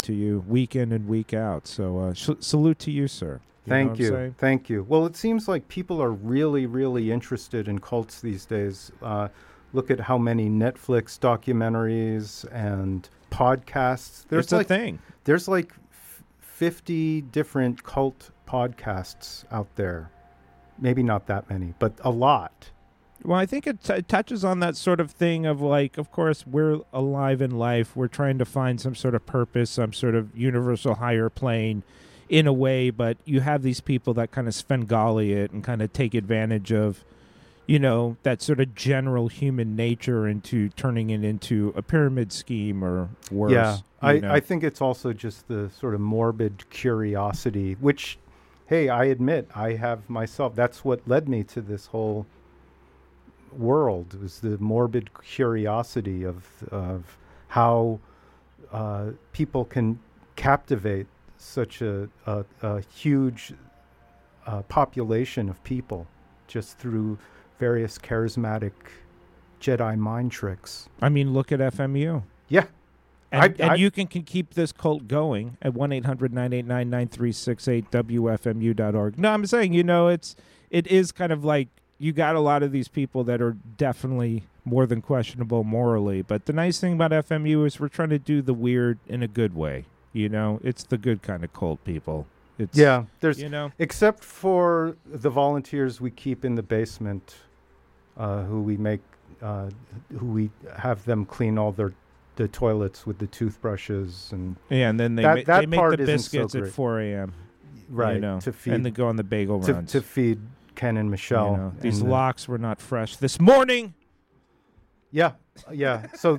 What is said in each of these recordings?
to you week in and week out. So salute to you, sir. Thank you. Thank you. Well, it seems like people are really, really interested in cults these days. Look at how many Netflix documentaries and podcasts. It's a thing. There's like 50 different cult podcasts out there. Maybe not that many, but a lot. Well, I think it touches on that sort of thing of like, of course, we're alive in life. We're trying to find some sort of purpose, some sort of universal higher plane in a way, but you have these people that kind of Svengali it and kind of take advantage of, you know, that sort of general human nature into turning it into a pyramid scheme or worse. Yeah, I think it's also just the sort of morbid curiosity, which, hey, I admit I have myself. That's what led me to this whole world, was the morbid curiosity of how people can captivate such a huge population of people just through various charismatic Jedi mind tricks. I mean, look at FMU. Yeah. And you can keep this cult going at 1-800-989-9368 WFMU.org. No, I'm saying, you know, it is kind of like you got a lot of these people that are definitely more than questionable morally. But the nice thing about FMU is we're trying to do the weird in a good way. You know, it's the good kind of cult people. There's, you know, except for the volunteers we keep in the basement, who we have them clean all the toilets with the toothbrushes and then they make the biscuits at 4 a.m. Right, you know, to feed, and they go on the bagel runs to feed Ken and Michelle. You know, these locks were not fresh this morning. Yeah. So,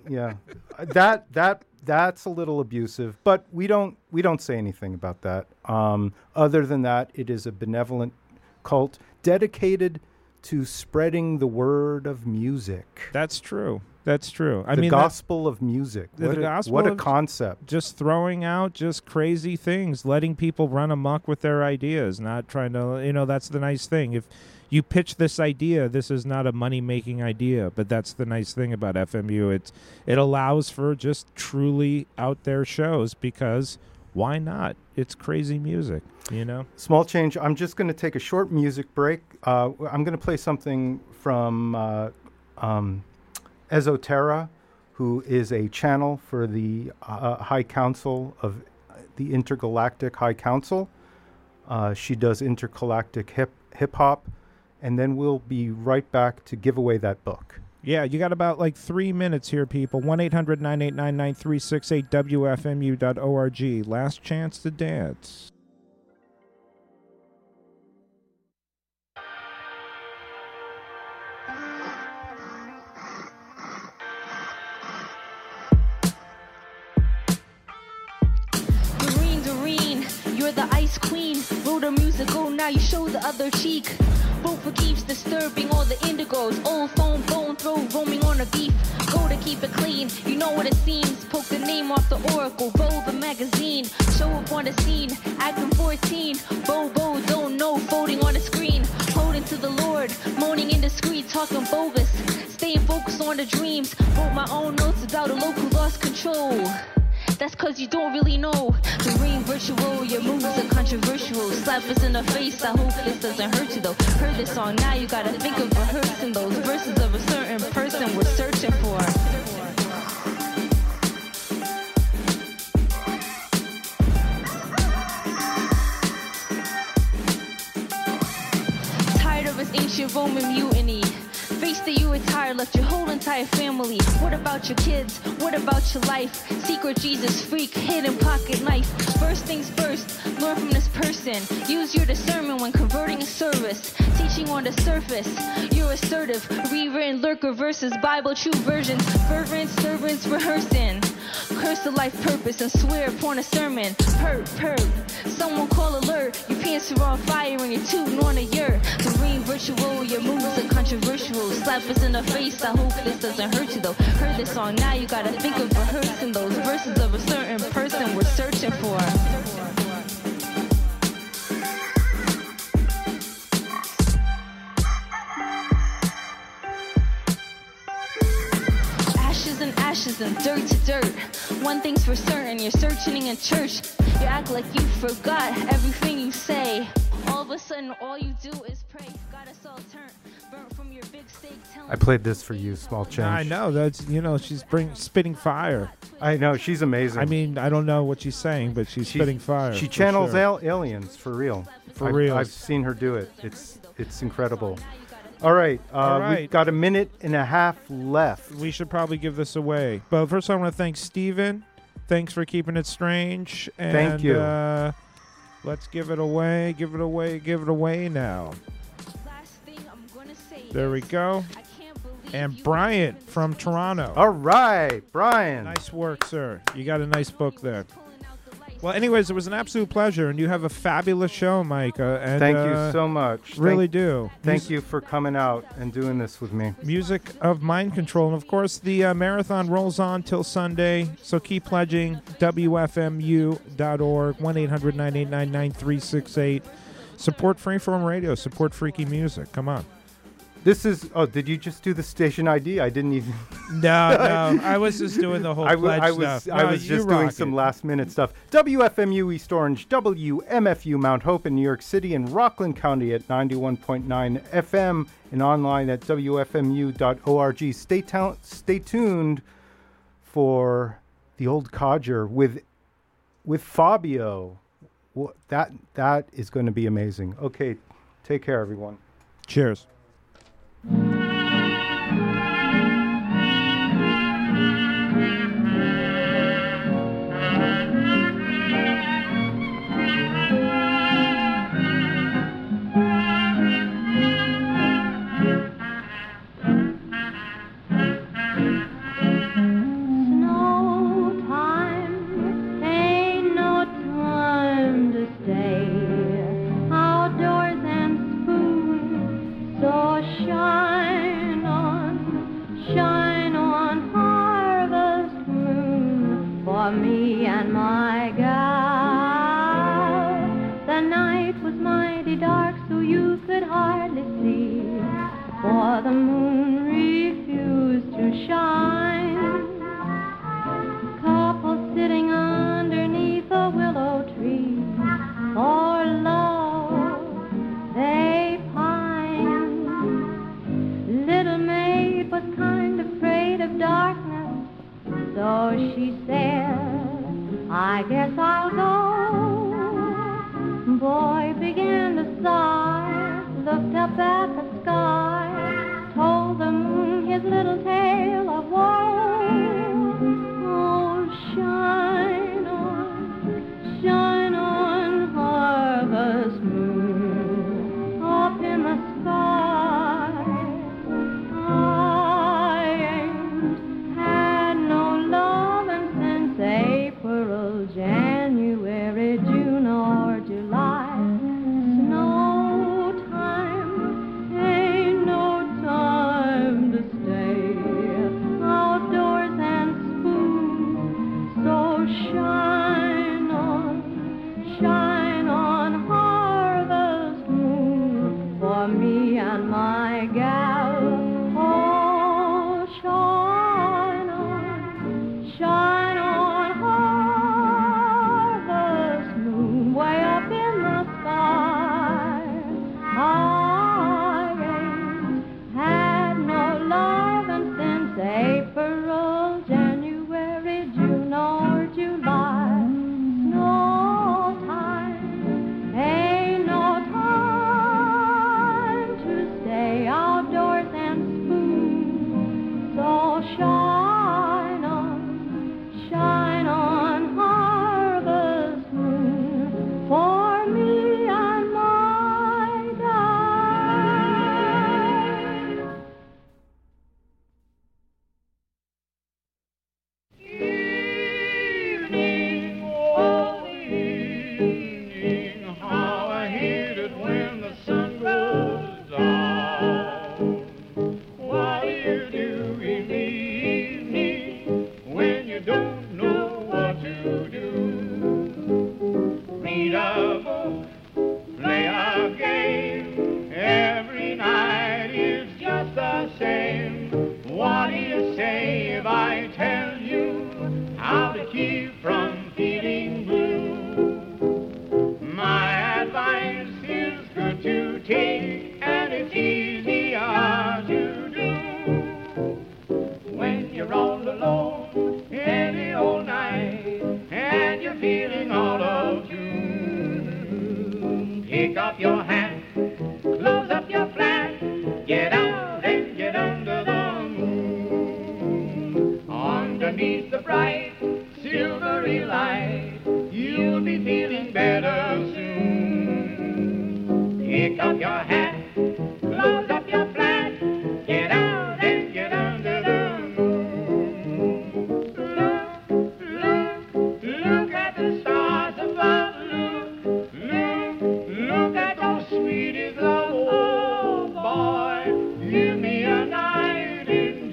that's a little abusive, but we don't say anything about that. Other than that, it is a benevolent cult dedicated to spreading the word of music. That's true. I mean, the gospel of music. What a concept. Just throwing out just crazy things, letting people run amok with their ideas, not trying to, you know, that's the nice thing. If you pitch this idea, this is not a money-making idea, but that's the nice thing about FMU. It allows for just truly out-there shows because why not? It's crazy music, you know? Small change. I'm just going to take a short music break. I'm going to play something from Esoterra, who is a channel for the High Council of the Intergalactic High Council. She does intergalactic hip-hop. And then we'll be right back to give away that book. Yeah, you got about like 3 minutes here, people. 1-800-989-9368 WFMU.org. Last chance to dance. Doreen, you're the ice queen. Wrote a musical, now you show the other cheek. Roper keeps disturbing all the indigos. Old phone, bone throw, roaming on a beef. Go to keep it clean, you know what it seems. Poke the name off the oracle, roll the magazine. Show up on the scene, acting 14. Bobo, don't know, folding on the screen. Holding to the Lord, moaning indiscreet, talking bogus. Staying focused on the dreams. Wrote my own notes about a local lost control. That's cause you don't really know. The ring virtual, your moves are controversial. Slap us in the face, I hope this doesn't hurt you though. Heard this song, now you gotta think of rehearsing those verses of a certain person we're searching for. Tired of this ancient Roman mutiny. Face that you retired, left your whole entire family. What about your kids? What about your life? Secret Jesus freak, hidden pocket knife. First things first, learn from this person. Use your discernment when converting a service. Teaching on the surface, you're assertive. Rewritten lurker verses, Bible true versions. Fervent servants rehearsing. Curse the life purpose and swear upon a sermon. Perp. Someone call alert. Your pants are on fire and you're tooting on a yurt. The ring virtual, your moves are controversial. Slap us in the face, I hope this doesn't hurt you though. Heard this song, now you gotta think of rehearsing those verses of a certain person we're searching for. Ashes and dirt to dirt. One thing's for certain, you're searching in church. You act like you forgot everything you say. All of a sudden, all you do is pray. Got us all turned, burnt from your big steak. I played this for you, Small Change. I know that's she's spitting fire. I know, she's amazing. I mean, I don't know what she's saying, but she's spitting fire. She for channels sure. aliens for real. For real. I've seen her do it. It's incredible. All right, we've got a minute and a half left. We should probably give this away. But first, I want to thank Steven. Thanks for keeping it strange. And, Thank you. Let's give it away. Give it away. Give it away now. There we go. And Brian from Toronto. All right, Brian. Nice work, sir. You got a nice book there. Well, anyways, it was an absolute pleasure, and you have a fabulous show, Micah. And, Thank you so much. Really do. Thank you for coming out and doing this with me. Music of Mind Control. And, of course, the marathon rolls on till Sunday, so keep pledging. WFMU.org, 1-800-989-9368. Support Freeform Radio. Support freaky music. Come on. This is, did you just do the station ID? I didn't even. No, I was just doing the whole pledge stuff. I was just doing some last minute stuff. WFMU East Orange, WMFU Mount Hope in New York City and Rockland County at 91.9 FM and online at WFMU.org. Stay tuned for The Old Codger with Fabio. Well, that is going to be amazing. Okay, take care, everyone. Cheers. Me and my gal. The night was mighty dark, so you could hardly see, for the moon refused to shine. Couple sitting underneath a willow tree, for love they pined. Little maid was kind of afraid of darkness, so she said, I guess I'll go. Boy began to sigh, looked up at the sky, told the moon his little tale of woe. Oh, shine on, harvest moon, up in the sky. I ain't had no lovin' since April, January, June, or July. Snow time, ain't no time to stay. feeling out of tune, pick up your hat, close up your flat, get out and get under the moon. Underneath the bright, silvery light, you'll be feeling better soon. Pick up your hat, close up your flat, get out and get under the moon. Look at the stars above, look at those sweeties love. Oh boy, give me a night in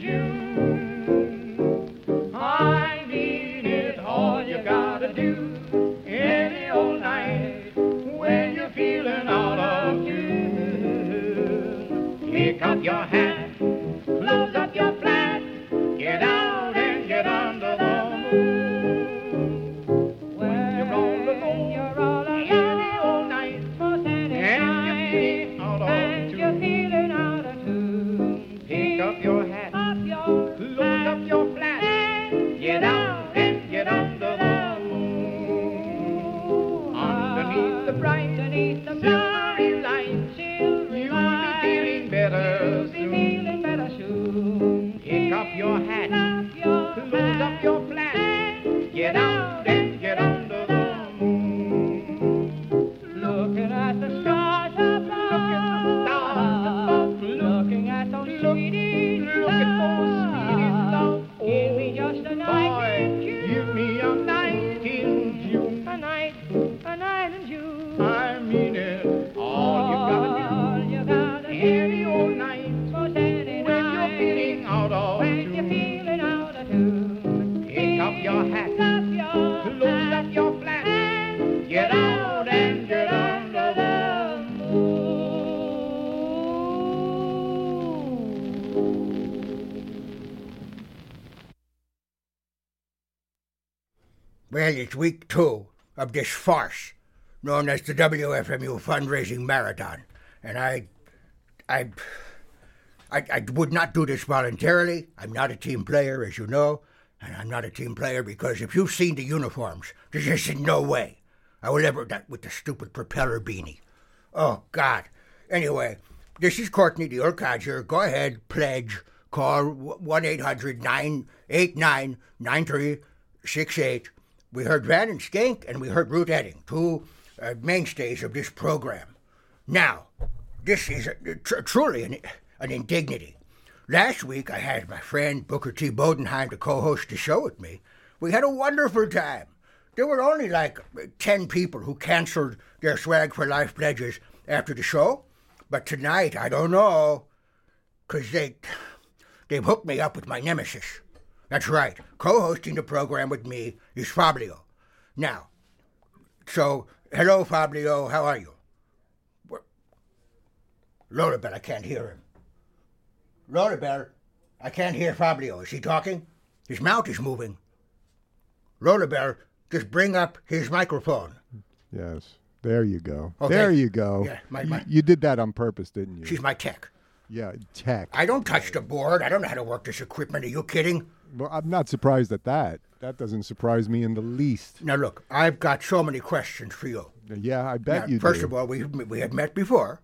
June. I mean it, all you gotta do, any old night, when you're feeling out of tune. Pick up your hat, close up your flat, get out and get under the moon. When you're all alone, any old night, and you're feeling out of tune, pick up your hat, close up your flat, get out and get under the moon. Underneath the bright, silvery light, you'll be feeling better soon. Pick up your hat, close up your flat, get out and get under the moon. Looking at the stars above, looking at those sweeties, love. Give me just a night in June. Give me a night in June. A night in June. I mean it, all you gotta do, any old night, when you're feeling out of tune, pick up your hat, close up your flat, get out and get under the Well, it's week 2 of this farce known as the WFMU Fundraising Marathon, and I would not do this voluntarily. I'm not a team player, as you know, and I'm not a team player because if you've seen the uniforms, there's just no way I will ever, that with the stupid propeller beanie. Oh, God. Anyway, this is Courtney, the old codger. Go ahead, pledge, call 1-800-989-9368. We heard Van and Skank, and we heard Ruth Edding, two mainstays of this program. Now, this is truly an indignity. Last week, I had my friend Booker T. Bodenheim to co-host the show with me. We had a wonderful time. There were only like 10 people who canceled their Swag for Life pledges after the show. But tonight, I don't know, because they've hooked me up with my nemesis. That's right. Co-hosting the program with me is Fabio. Now, so, hello, Fabio. How are you? Lorabelle, I can't hear him. Lorabelle, I can't hear Fabio. Is he talking? His mouth is moving. Lorabelle, just bring up his microphone. Yes. There you go. Okay. There you go. Yeah, you did that on purpose, didn't you? She's my tech. Yeah, tech. I don't touch the board. I don't know how to work this equipment. Are you kidding? Well, I'm not surprised at that. That doesn't surprise me in the least. Now, look, I've got so many questions for you. Yeah, I bet now, you first do. of all, we had met before.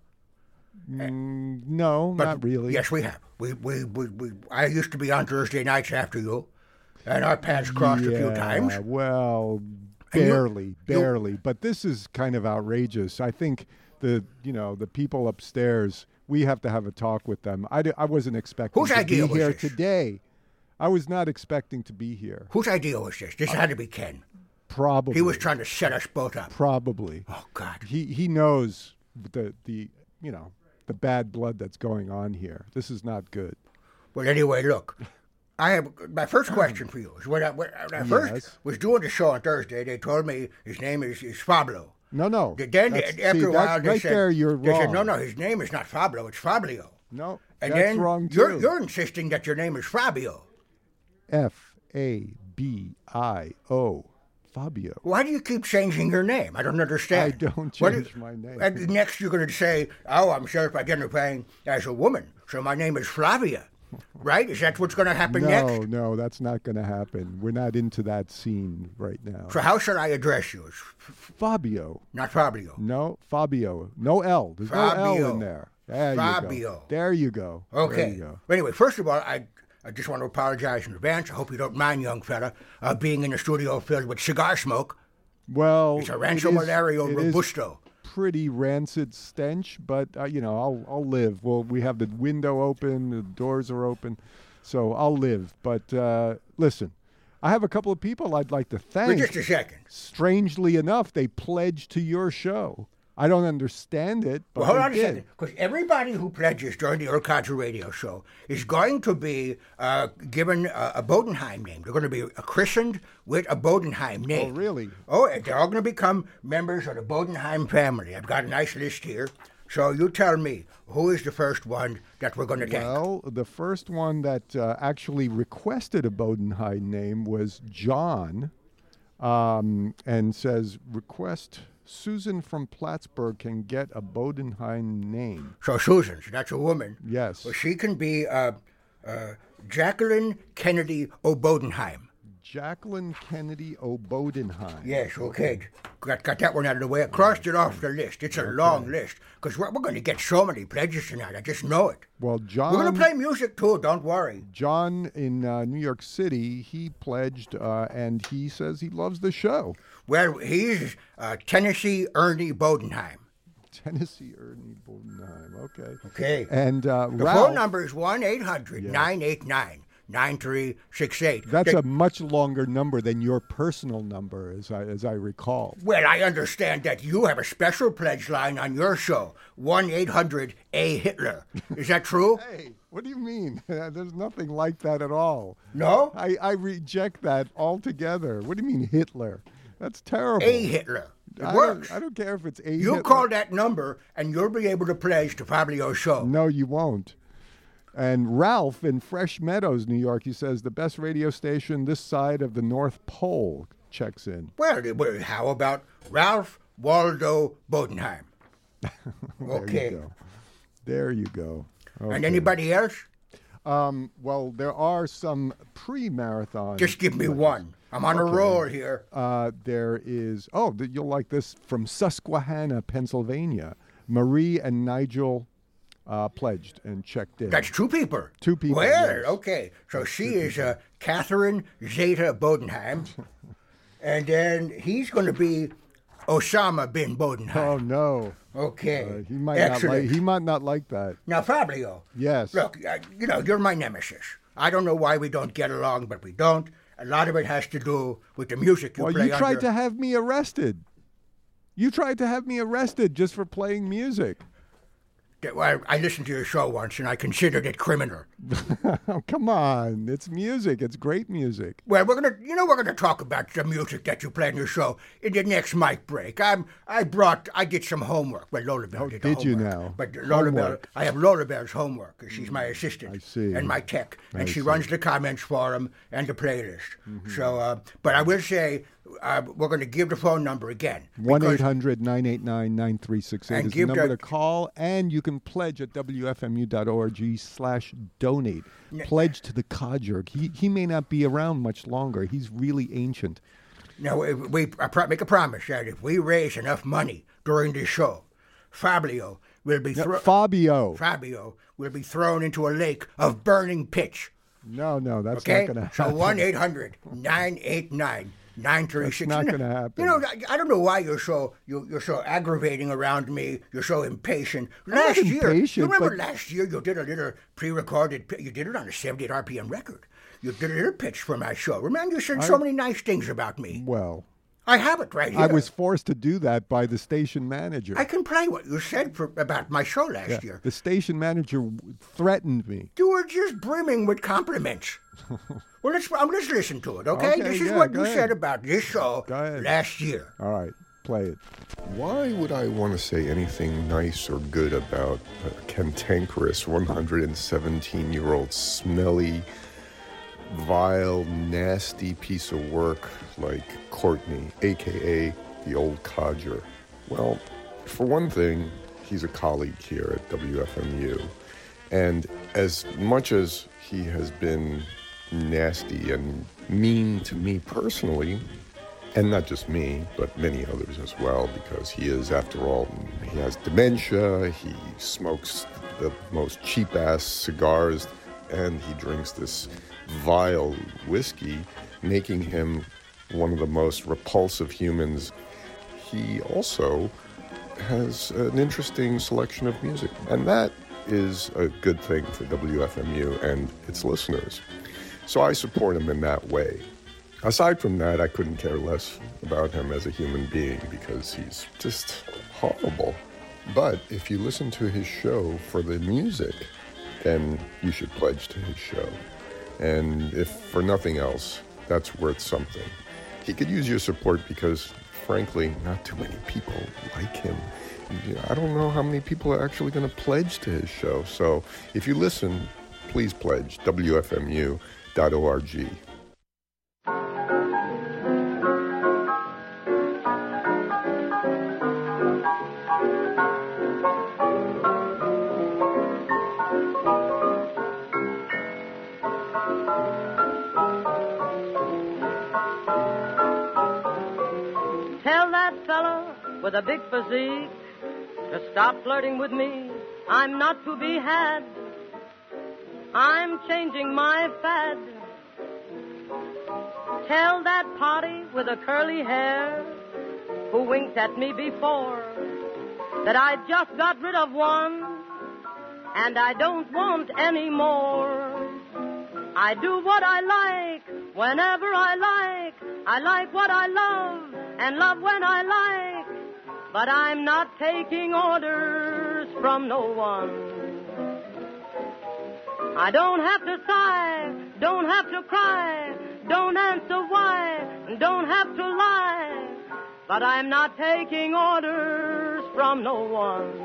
No, not really. Yes, we have. I used to be on Thursday nights after you, and our paths crossed a few times. Well, barely. But this is kind of outrageous. I think the people upstairs, we have to have a talk with them. I wasn't expecting to be here today. I was not expecting to be here. Whose idea was this? This had to be Ken. Probably. He was trying to set us both up. Probably. Oh, God. He knows the bad blood that's going on here. This is not good. Well, anyway, look. I have my first question for you. Is when I first was doing the show on Thursday, they told me his name is Fabio. No. Then after a while, they said, there you're they wrong. said, no, his name is not Fabio, it's Fabio. No, and that's then wrong too. You're insisting that your name is Fabio. Fabio. Fabio. Why do you keep changing your name? I don't understand. I don't change my name. Next, you're going to say, "Oh, I'm self-identifying as a woman, so my name is Flavia." Right? Is that what's going to happen next? No, that's not going to happen. We're not into that scene right now. So how should I address you? Fabio. Not Fabio. No, Fabio. No L. There's no L in there. There Fabio. You go. There you go. Okay. There you go. Anyway, first of all, I just want to apologize in advance. I hope you don't mind, young fella, being in a studio filled with cigar smoke. Well, it's a Rancho Malario Robusto. Pretty rancid stench, but I'll live. Well, we have the window open, the doors are open, so I'll live. But listen, I have a couple of people I'd like to thank. Wait just a second. Strangely enough, they pledged to your show. I don't understand it, but well, hold on a second, because everybody who pledges during the Earl Codger radio show is going to be given a Bodenheim name. They're going to be christened with a Bodenheim name. Oh, really? Oh, they're all going to become members of the Bodenheim family. I've got a nice list here. So you tell me, who is the first one that we're going to thank? Well, the first one that actually requested a Bodenheim name was John, and says, request... Susan from Plattsburgh can get a Bodenheim name. So Susan, that's a woman. Yes. Well, she can be Jacqueline Kennedy O'Bodenheim. Jacqueline Kennedy O'Bodenheim. Yes, okay. Got that one out of the way. I crossed it off the list. It's a long list, because we're going to get so many pledges tonight. I just know it. Well, John... We're going to play music, too. Don't worry. John in New York City, he pledged, and he says he loves the show. Well, he's Tennessee Ernie Bodenheim. Tennessee Ernie Bodenheim, okay. Okay. And the Ralph... phone number is 1-800-989-9368. That's a much longer number than your personal number, as I recall. Well, I understand that you have a special pledge line on your show, 1-800-A-Hitler. Is that true? Hey, what do you mean? There's nothing like that at all. No? I reject that altogether. What do you mean Hitler? That's terrible. A-Hitler. It works. I don't care if it's A-Hitler. You call that number, and you'll be able to pledge to Fabio's show. No, you won't. And Ralph in Fresh Meadows, New York, he says, the best radio station this side of the North Pole checks in. Well, how about Ralph Waldo Bodenheim? Okay. There you go. Okay. And anybody else? Well, there are some pre-marathon. Just give me one. I'm on a roll here. There is, you'll like this, from Susquehanna, Pennsylvania. Marie and Nigel pledged and checked in. That's two people. Two people. Well, yes. Okay. So she is Catherine Zeta Bodenheim. And then he's going to be Osama bin Bodenheim. Oh, no. Okay. He might not like that. Now, Fabio. Yes. Look, you're my nemesis. I don't know why we don't get along, but we don't. A lot of it has to do with the music you play. Well, you tried to have me arrested. You tried to have me arrested just for playing music. Well, I listened to your show once, and I considered it criminal. Oh, come on. It's music. It's great music. Well, we're gonna talk about the music that you play in your show in the next mic break. I did some homework. Well, Lola Bell did the homework. Did you now? But Lola Bell, I have Lola Bell's homework, because she's my assistant. I see. And my tech. And she runs the comments forum and the playlist. Mm-hmm. So, but I will say, we're going to give the phone number again. 1-800-989-9368 is the number to call, and you can pledge at wfmu.org/donate. Pledge to the Codger. He may not be around much longer. He's really ancient. Now, make a promise that if we raise enough money during this show, Fabio will be Fabio will be thrown into a lake of burning pitch. No, that's not going to happen. So 1-800-989-9368. That's not going to happen. I don't know why you're so aggravating around me. You're so impatient. Last year, last year you did a little pre-recorded. You did it on a 78 RPM record. You did a little pitch for my show. Remember, you said so many nice things about me. Well, I have it right here. I was forced to do that by the station manager. I can play what you said about my show last year. The station manager threatened me. You were just brimming with compliments. Well, let's listen to it, okay? This is what you said about this show last year. All right, play it. Why would I want to say anything nice or good about a cantankerous 117-year-old smelly, vile, nasty piece of work like Courtney, a.k.a. the old codger? Well, for one thing, he's a colleague here at WFMU. And as much as he has been nasty and mean to me personally, and not just me, but many others as well, because he is, after all, he has dementia, he smokes the most cheap-ass cigars, and he drinks this vile whiskey, making him one of the most repulsive humans. He also has an interesting selection of music, and that is a good thing for WFMU and its listeners. So I support him in that way. Aside from that, I couldn't care less about him as a human being because he's just horrible. But if you listen to his show for the music, then you should pledge to his show. And if for nothing else, that's worth something. He could use your support because, frankly, not too many people like him. I don't know how many people are actually going to pledge to his show. So if you listen, please pledge, WFMU.org. Tell that fella with a big physique to stop flirting with me. I'm not to be had. I'm changing my fad. Tell that potty with the curly hair who winked at me before that I just got rid of one and I don't want any more. I do what I like whenever I like. I like what I love and love when I like. But I'm not taking orders from no one. I don't have to sigh, don't have to cry, don't answer why, don't have to lie. But I'm not taking orders from no one.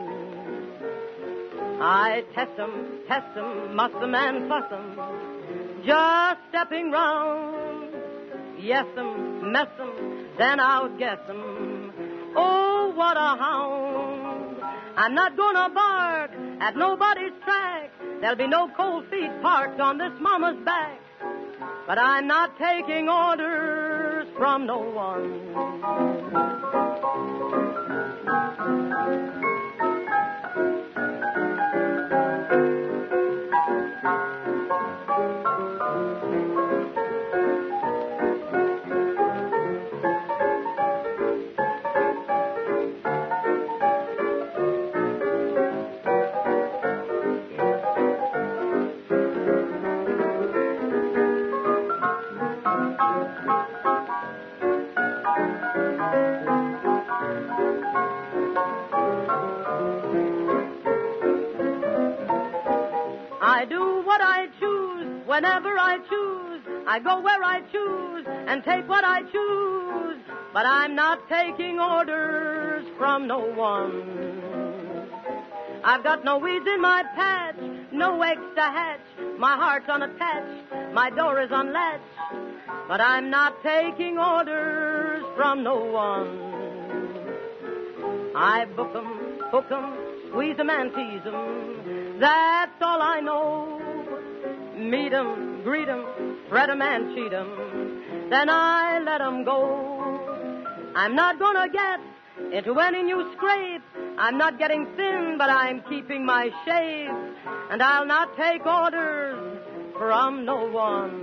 I test 'em, muss 'em and fuss 'em, just stepping round. Yes 'em, mess 'em, then outguess 'em. Oh, what a hound. I'm not gonna bark at nobody's track. There'll be no cold feet parked on this mama's back. But I'm not taking orders from no one. I do what I choose, whenever I choose. I go where I choose and take what I choose. But I'm not taking orders from no one. I've got no weeds in my patch, no eggs to hatch. My heart's unattached, my door is unlatched. But I'm not taking orders from no one. I book 'em, hook 'em, squeeze 'em and tease 'em. That's all I know. Meet 'em, greet 'em, threat 'em and cheat 'em. Then I let 'em go. I'm not gonna get into any new scrape. I'm not getting thin, but I'm keeping my shape. And I'll not take orders from no one.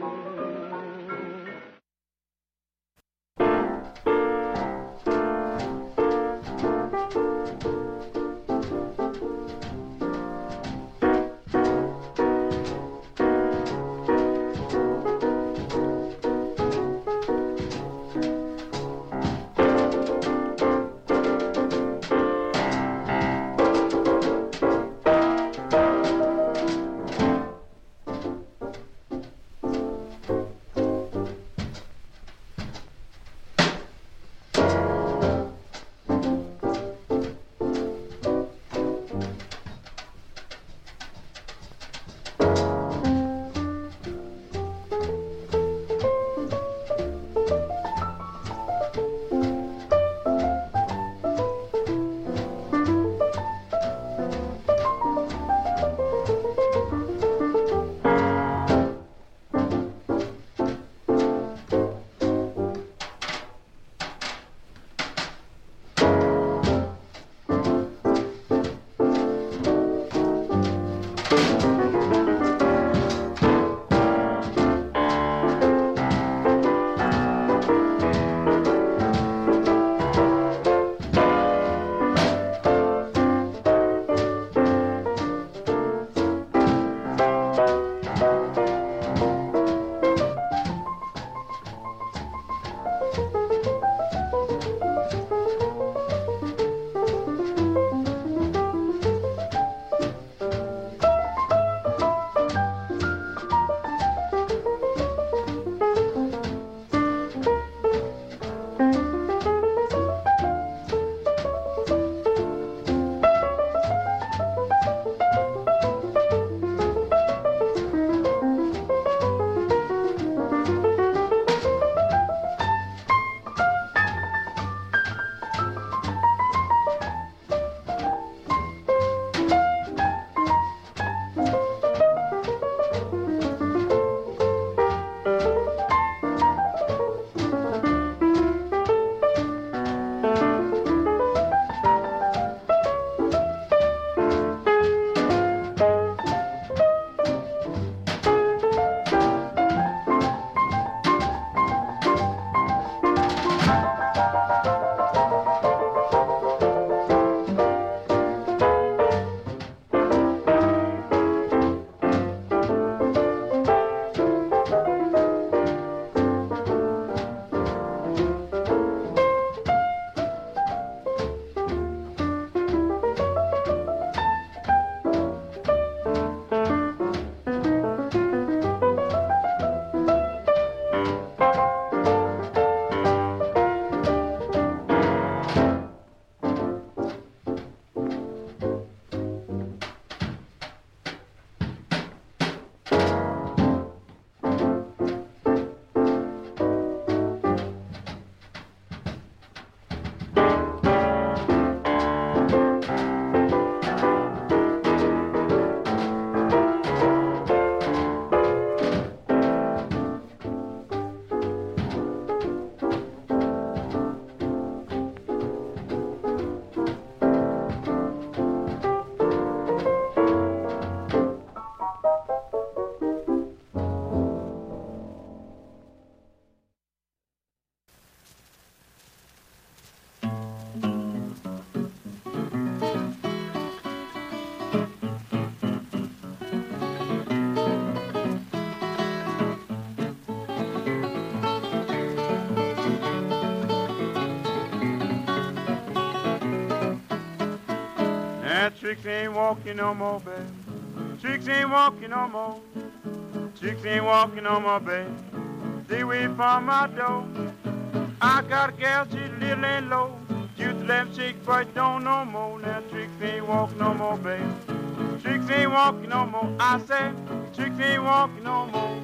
Tricks ain't walking no more, babe. Tricks ain't walking no more. Tricks ain't walking no more, babe. Stay away from my door. I got a gal, she's little and low. Used to let him shake, but don't no more. Now tricks ain't walking no more, babe. Tricks ain't walking no more. I say, tricks ain't walking no more.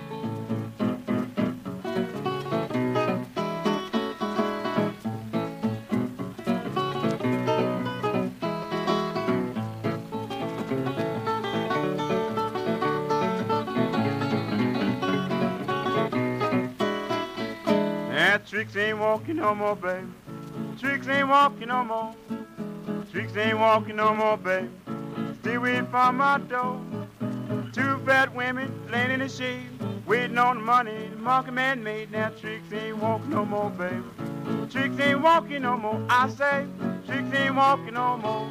Tricks ain't walking no more, baby. Tricks ain't walking no more. Tricks ain't walking no more, baby. Stay away from my door. Two fat women laying in the shade, waiting on the money the monkey man made. Now tricks ain't walking no more, baby. Tricks ain't walking no more. I say, tricks ain't walking no more.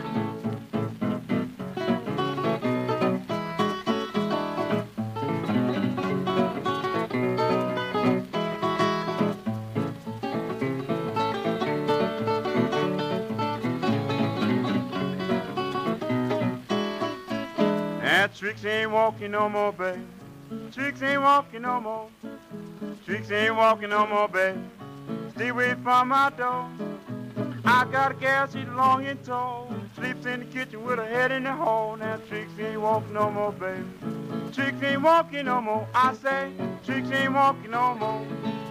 Tricks ain't walking no more, babe. Tricks ain't walking no more. Tricks ain't walking no more, babe. Stay away from my door. I got a gal, she's long and tall. Sleeps in the kitchen with her head in the hall. Now tricks ain't walking no more, babe. Tricks ain't walking no more. I say, tricks ain't walking no more.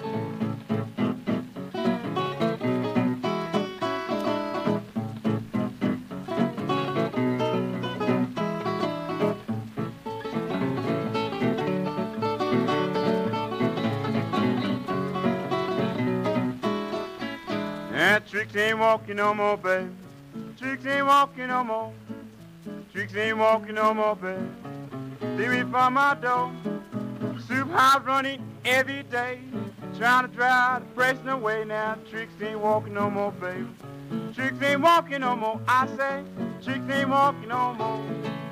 Tricks ain't walking no more, babe. Tricks ain't walking no more. Tricks ain't walking no more, babe. Stay away from my door. Soup house running every day, trying to drive the pressing away. Now tricks ain't walking no more, babe. Tricks ain't walking no more. I say, tricks ain't walking no more.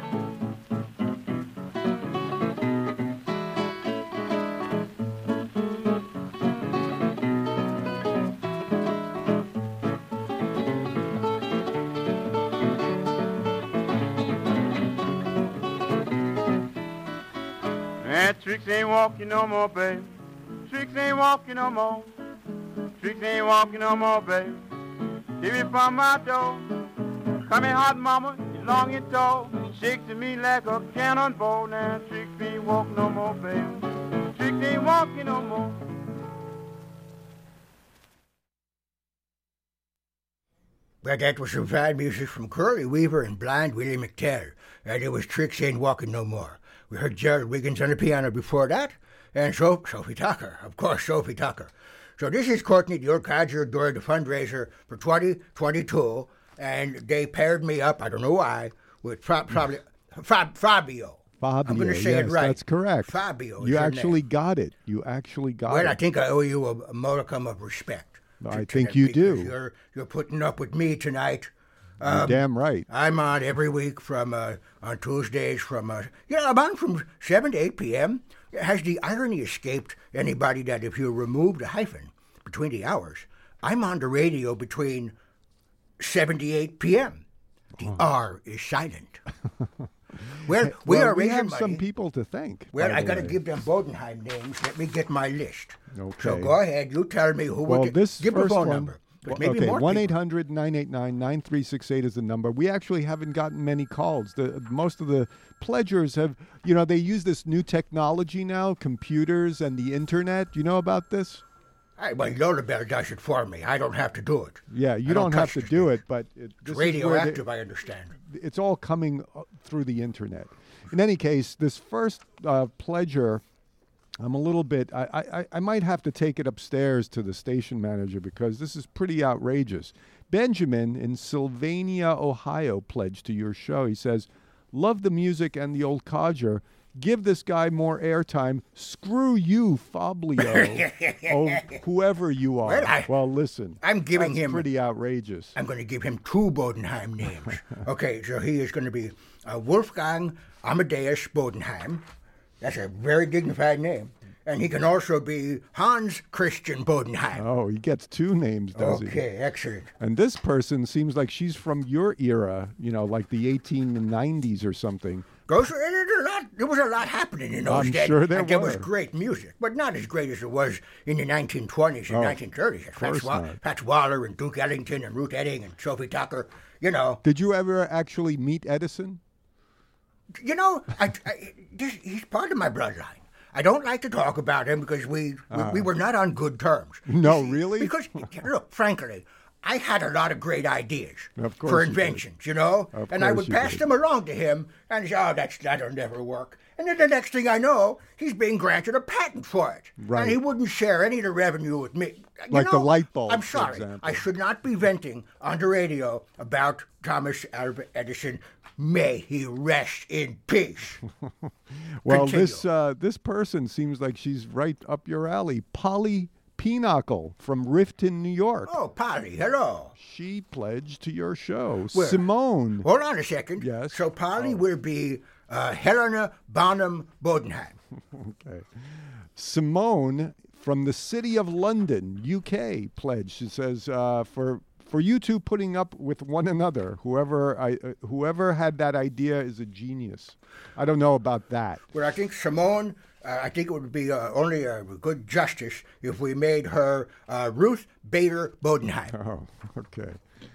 Tricks ain't walking no more, babe. Tricks ain't walking no more. Tricks ain't walking no more, babe. Give me from my door. Coming hot, mama, you long and tall. Shake to me like a cannonball. Now tricks ain't walking no more, babe. Tricks ain't walking no more. Well, that was some fine music from Curly Weaver and Blind Willie McTell. And it was Tricks Ain't Walking No More. We heard Gerald Wiggins on the piano before that, and Sophie Tucker, of course, Sophie Tucker. So this is Courtney, your Codger during the fundraiser for 2022, and they paired me up, I don't know why, with Fabio. Fabio, I'm going to say yes, it right. That's correct. Fabio. You actually got it. You actually got it. Well, I think I owe you a modicum of respect. I think you do. You're putting up with me tonight. You're damn right. I'm on every week from on Tuesdays from I'm on from 7 to 8 p.m. Has the irony escaped anybody that if you remove the hyphen between the hours, I'm on the radio between 7 to 8 p.m. The R is silent. Well, we have money. some people to thank. Well, I got to give them Bodenheim names. Let me get my list. Okay. So go ahead. You tell me who. Well, this give first a phone one, number. Okay, 1-800-989-9368 is the number. We actually haven't gotten many calls. Most of the pledgers have, they use this new technology now, computers and the internet. Do you know about this? Well, Yola Bear does it for me. I don't have to do it. Yeah, you don't have to do it, but it's radioactive, I understand. It's all coming through the internet. In any case, this first pledger, I'm a little bit, I might have to take it upstairs to the station manager because this is pretty outrageous. Benjamin in Sylvania, Ohio, pledged to your show. He says, love the music and the old codger. Give this guy more airtime. Screw you, Fablio. Oh, whoever you are. Well, listen. I'm giving him pretty outrageous. I'm going to give him 2 Bodenheim names. Okay, so he is going to be Wolfgang Amadeus Bodenheim. That's a very dignified name. And he can also be Hans Christian Bodenheim. Oh, he gets 2 names, does he? Okay, excellent. And this person seems like she's from your era, like the 1890s or something. There was a lot happening in those days. I'm sure there was great music, but not as great as it was in the 1920s and 1930s. Fats Waller and Duke Ellington and Ruth Etting and Sophie Tucker, Did you ever actually meet Edison? He's part of my bloodline. I don't like to talk about him because we were not on good terms. No, really? Because, look, frankly, I had a lot of great ideas for inventions, and I would pass them along to him, and he'd say, that'll never work. And then the next thing I know, he's being granted a patent for it. Right. And he wouldn't share any of the revenue with me. The light bulb, I'm sorry. For example. I should not be venting on the radio about Thomas Alva Edison. May he rest in peace. Well, this person seems like she's right up your alley. Polly Pinochle from Rifton, New York. Oh, Polly, hello. She pledged to your show. Simone. Hold on a second. Yes. So Polly will be Helena Bonham Bodenheim. Okay. Simone from the City of London, UK, pledged. She says, for you two putting up with one another, whoever had that idea is a genius. I don't know about that. Well, I think Simone, I think it would be only a good justice if we made her Ruth Bader Bodenheim. Oh, okay.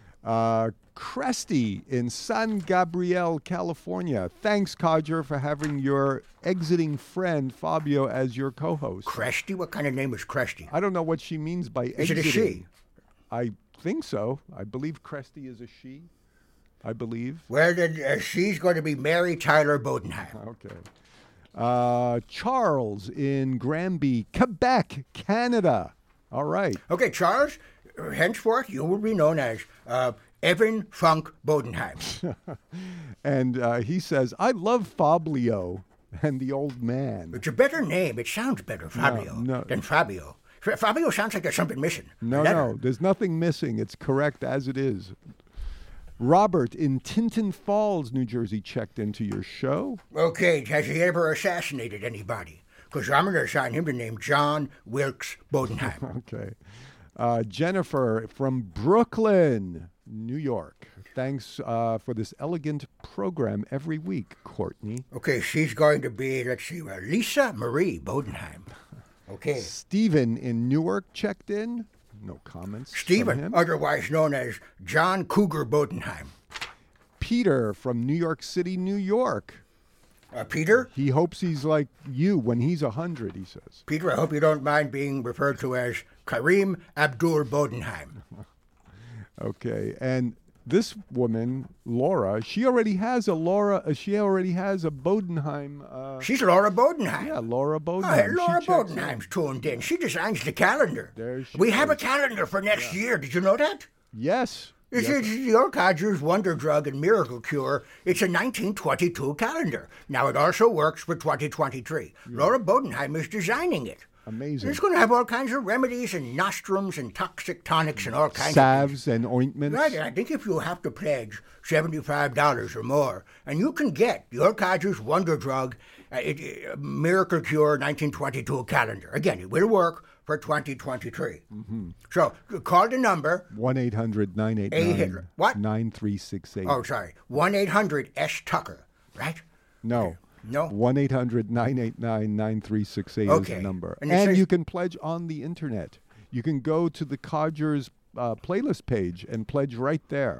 Cresty in San Gabriel, California. Thanks, Codger, for having your exiting friend, Fabio, as your co-host. Cresty? What kind of name is Cresty? I don't know what she means by exiting. Is it a she? I think so. I believe Cresty is a she. I believe. Well, then she's going to be Mary Tyler Bodenheim. Okay. Charles in Granby, Quebec, Canada. All right. Okay, Charles, henceforth you will be known as Evan Funk Bodenheim. And he says, I love Fablio and the old man. It's a better name. It sounds better, Fabio, than Fabio. Fabio sounds like there's something missing. No, there's nothing missing. It's correct as it is. Robert in Tinton Falls, New Jersey, checked into your show. Okay, has he ever assassinated anybody? Because I'm going to assign him the name John Wilkes Bodenheim. Okay. Jennifer from Brooklyn, New York. Thanks for this elegant program every week, Courtney. Okay, she's going to be, Lisa Marie Bodenheim. Okay. Stephen in Newark checked in. No comments. Stephen, otherwise known as John Cougar Bodenheim. Peter from New York City, New York. Peter? He hopes he's like you when he's 100, he says. Peter, I hope you don't mind being referred to as Kareem Abdul Bodenheim. Okay, and this woman, Laura, she already has a Bodenheim. She's Laura Bodenheim. Yeah, Laura Bodenheim. Oh, Laura Bodenheim's tuned in. She designs the calendar. We have a calendar for next year. Did you know that? Yes. It's the Old Codger's Wonder Drug and Miracle Cure. It's a 1922 calendar. Now, it also works for 2023. Yeah. Laura Bodenheim is designing it. Amazing. It's going to have all kinds of remedies and nostrums and toxic tonics and all kinds salves of things. And ointments. Right, and I think if you have to pledge $75 or more, and you can get the Old Codger's Wonder Drug Miracle Cure 1922 calendar. Again, it will work for 2023. Mm-hmm. So call the number 1-800-989-9368. Oh, sorry, 1-800-S-Tucker, right? No. No. 1-800-989-9368 is the number. And you can pledge on the internet. You can go to the Codgers playlist page and pledge right there.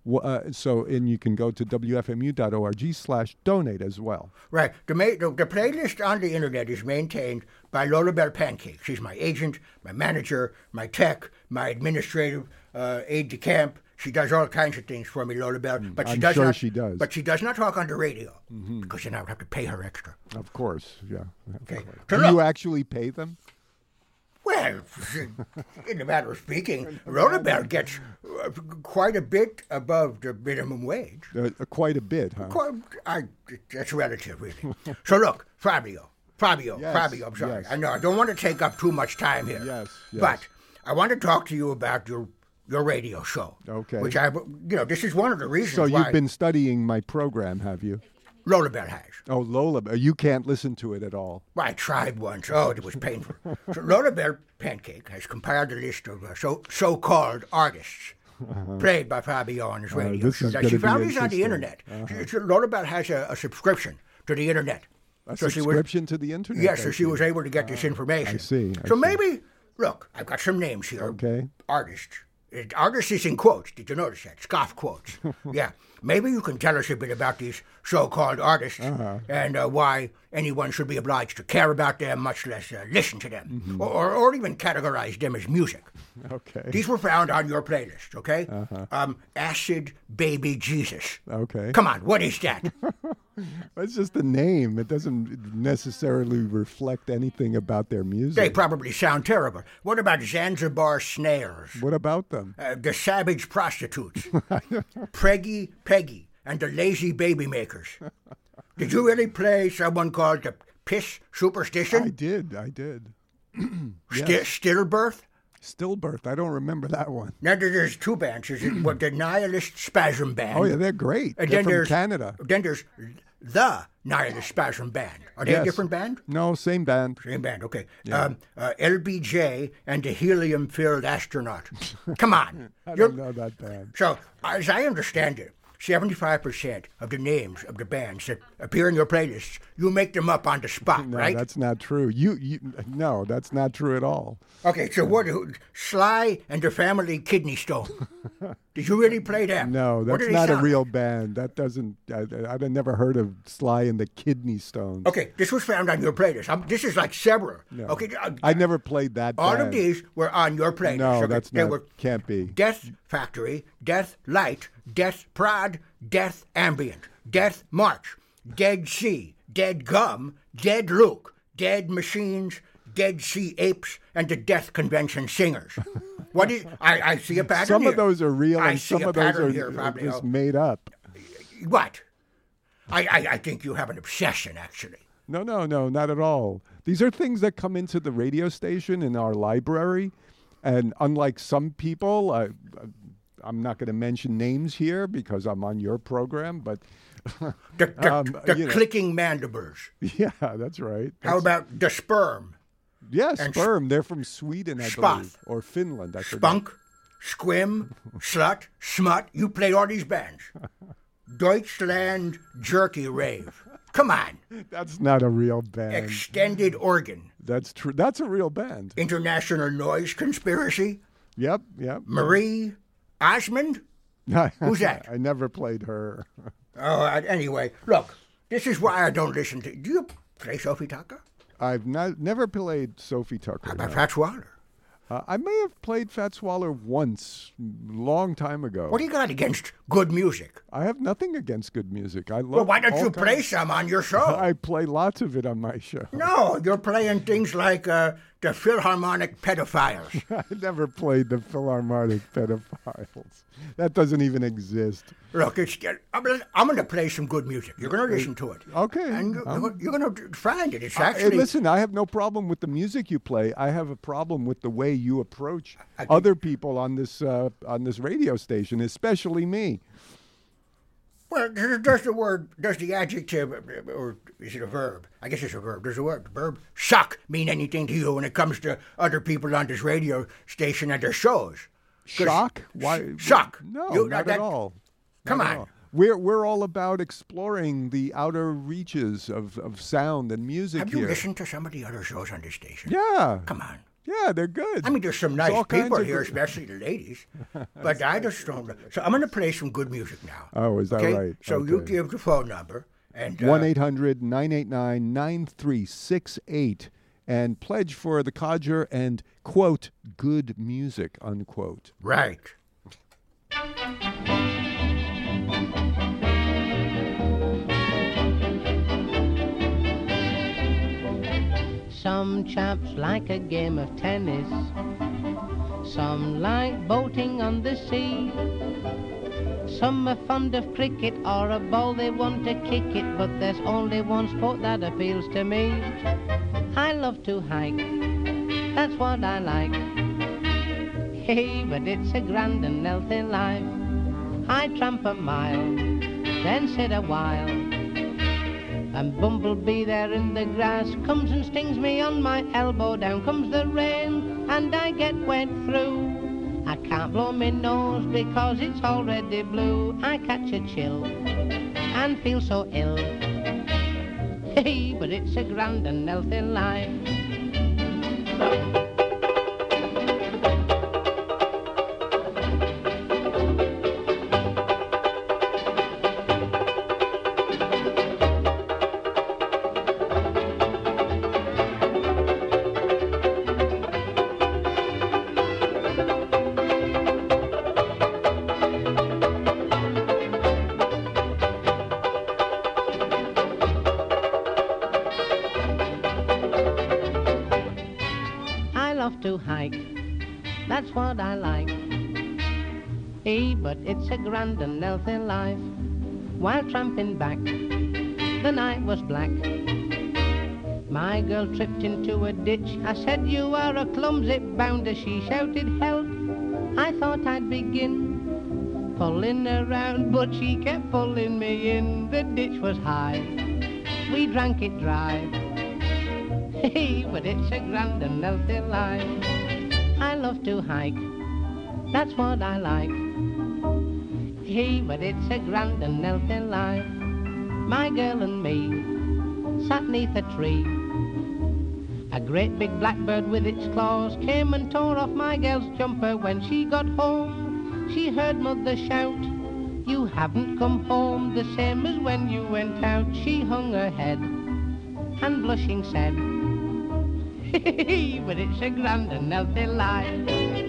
And you can go to wfmu.org/donate as well. Right. The playlist on the internet is maintained by Lola Bell Pancake. She's my agent, my manager, my tech, my administrative aide de camp. She does all kinds of things for me, Lola Bell. But I'm sure she does. But she does not talk on the radio because then I would have to pay her extra. Of course, yeah. Okay. Do you actually pay them? Well, in the matter of speaking, Lola Bell gets quite a bit above the minimum wage. Quite a bit, huh? That's relative, really. So look, Fabio, I'm sorry. Yes. I know I don't want to take up too much time here. Yes. But I want to talk to you about your radio show. Okay. Which this is one of the reasons So why. you've been studying my program, have you? Lola Bell has. Oh, Lola Bell. You can't listen to it at all. Well, I tried once. Oh, it was painful. So Lola Bell Pancake has compiled a list of so-called artists played by Fabio on his radio show. She found these on the internet. Lola Bell has a subscription to the internet. A subscription to the internet? Yes, so she was able to get this information. I see. Maybe, look, I've got some names here. Okay. Artists. Artists is in quotes. Did you notice that? Scoff quotes. Yeah. Maybe you can tell us a bit about these so-called artists and why anyone should be obliged to care about them, much less listen to them, or even categorize them as music. Okay. These were found on your playlist, okay? Acid Baby Jesus. Okay. Come on, what is that? It's just a name. It doesn't necessarily reflect anything about their music. They probably sound terrible. What about Zanzibar Snares? What about them? The Savage Prostitutes. Preggy Peggy and the Lazy Baby Makers. Did you really play someone called the Piss Superstition? I did. Stillbirth? Stillbirth. I don't remember that one. Now there's two bands. There's the Nihilist Spasm Band. Oh, yeah, they're great. And they're then from Canada. Then there's the Nihilist Spasm Band. Are they a different band? No, same band. Same band, okay. Yeah. LBJ and the Helium-Filled Astronaut. Come on. I don't know that band. So, as I understand it, 75% of the names of the bands that appear in your playlists, you make them up on the spot, No, right? that's not true. No, that's not true at all. Okay, so what? Sly and the Family Kidney Stone. Did you really play them? No, What that's do they not a sound real like? band. That doesn't. I've never heard of Sly and the Kidney Stones. Okay, this was found on your playlist. This is like several. No. Okay, I never played that all band. of these were on your playlist. No, okay? that's They not. were Can't be. Death Factory, Death Light, Death Prod, Death Ambient, Death March, Dead Sea, Dead Gum, Dead Luke, Dead Machines, Dead Sea Apes, and the Death Convention Singers. What is? I see a pattern Some here. of those are real, I and see some a of those pattern are here, Fabio. just made up. What? I think you have an obsession, actually. No, not at all. These are things that come into the radio station in our library, and unlike some people, I'm not going to mention names here because I'm on your program, but The clicking mandibles. Yeah, that's right. How about the sperm? Yes, And sperm. They're from Sweden, I Spath. believe, or Finland. I forget. Spunk, Squim, Slut, Smut. You played all these bands. Deutschland Jerky Rave. Come on. That's not a real band. Extended Organ. That's true. That's a real band. International Noise Conspiracy. Yep. Marie Osmond. Who's that? I never played her. Oh, anyway, look. This is why I don't listen to. Do you play Sophie Tucker? I've never played Sophie Tucker. How about Fats Waller? I may have played Fats Waller once, long time ago. What do you got against good music? I have nothing against good music. I love. Well, why don't all you kinds- play some on your show? I play lots of it on my show. No, you're playing things like the Philharmonic Pedophiles. I never played the Philharmonic Pedophiles. That doesn't even exist. Look, I'm going to play some good music. You're going to listen to it. Okay. And you're going to find it. It's Hey, actually... listen, I have no problem with the music you play. I have a problem with the way you approach other people on this radio station, especially me. Well, does the adjective, or is it a verb? I guess it's a verb. Does the verb suck mean anything to you when it comes to other people on this radio station and their shows? Shock? Why? Suck. No, Not at all. Come Not on. at all. We're all about exploring the outer reaches of sound and music Have here. you listened to some of the other shows on this station? Yeah. Come on. Yeah, they're good. I mean, there's some nice all kinds people of here, good- especially the ladies. But I just don't. So I'm going to play some good music now. Oh, is that okay? right? So you Okay. give the phone number. And 1-800-989-9368 and pledge for the codger and, quote, good music, unquote. Right. Some chaps like a game of tennis, some like boating on the sea. Some are fond of cricket or a ball, they want to kick it, but there's only one sport that appeals to me. I love to hike, that's what I like. Hey, but it's a grand and healthy life. I tramp a mile, then sit a while, and Bumblebee there in the grass comes and stings me on my elbow. Down comes the rain, and I get wet through. I can't blow my nose because it's already blue. I catch a chill and feel so ill. Hey, but it's a grand and healthy life. To hike, that's what I like. Hey, but it's a grand and healthy life. While tramping back, the night was black. My girl tripped into a ditch. I said, you are a clumsy bounder. She shouted, help. I thought I'd begin pulling around, but she kept pulling me in. The ditch was high, we drank it dry. Hey, but it's a grand and healthy life. I love to hike, that's what I like. Hey, but it's a grand and healthy life. My girl and me sat 'neath a tree. A great big blackbird with its claws came and tore off my girl's jumper. When she got home, she heard mother shout, you haven't come home the same as when you went out. She hung her head and blushing said, but it's a grand and healthy life.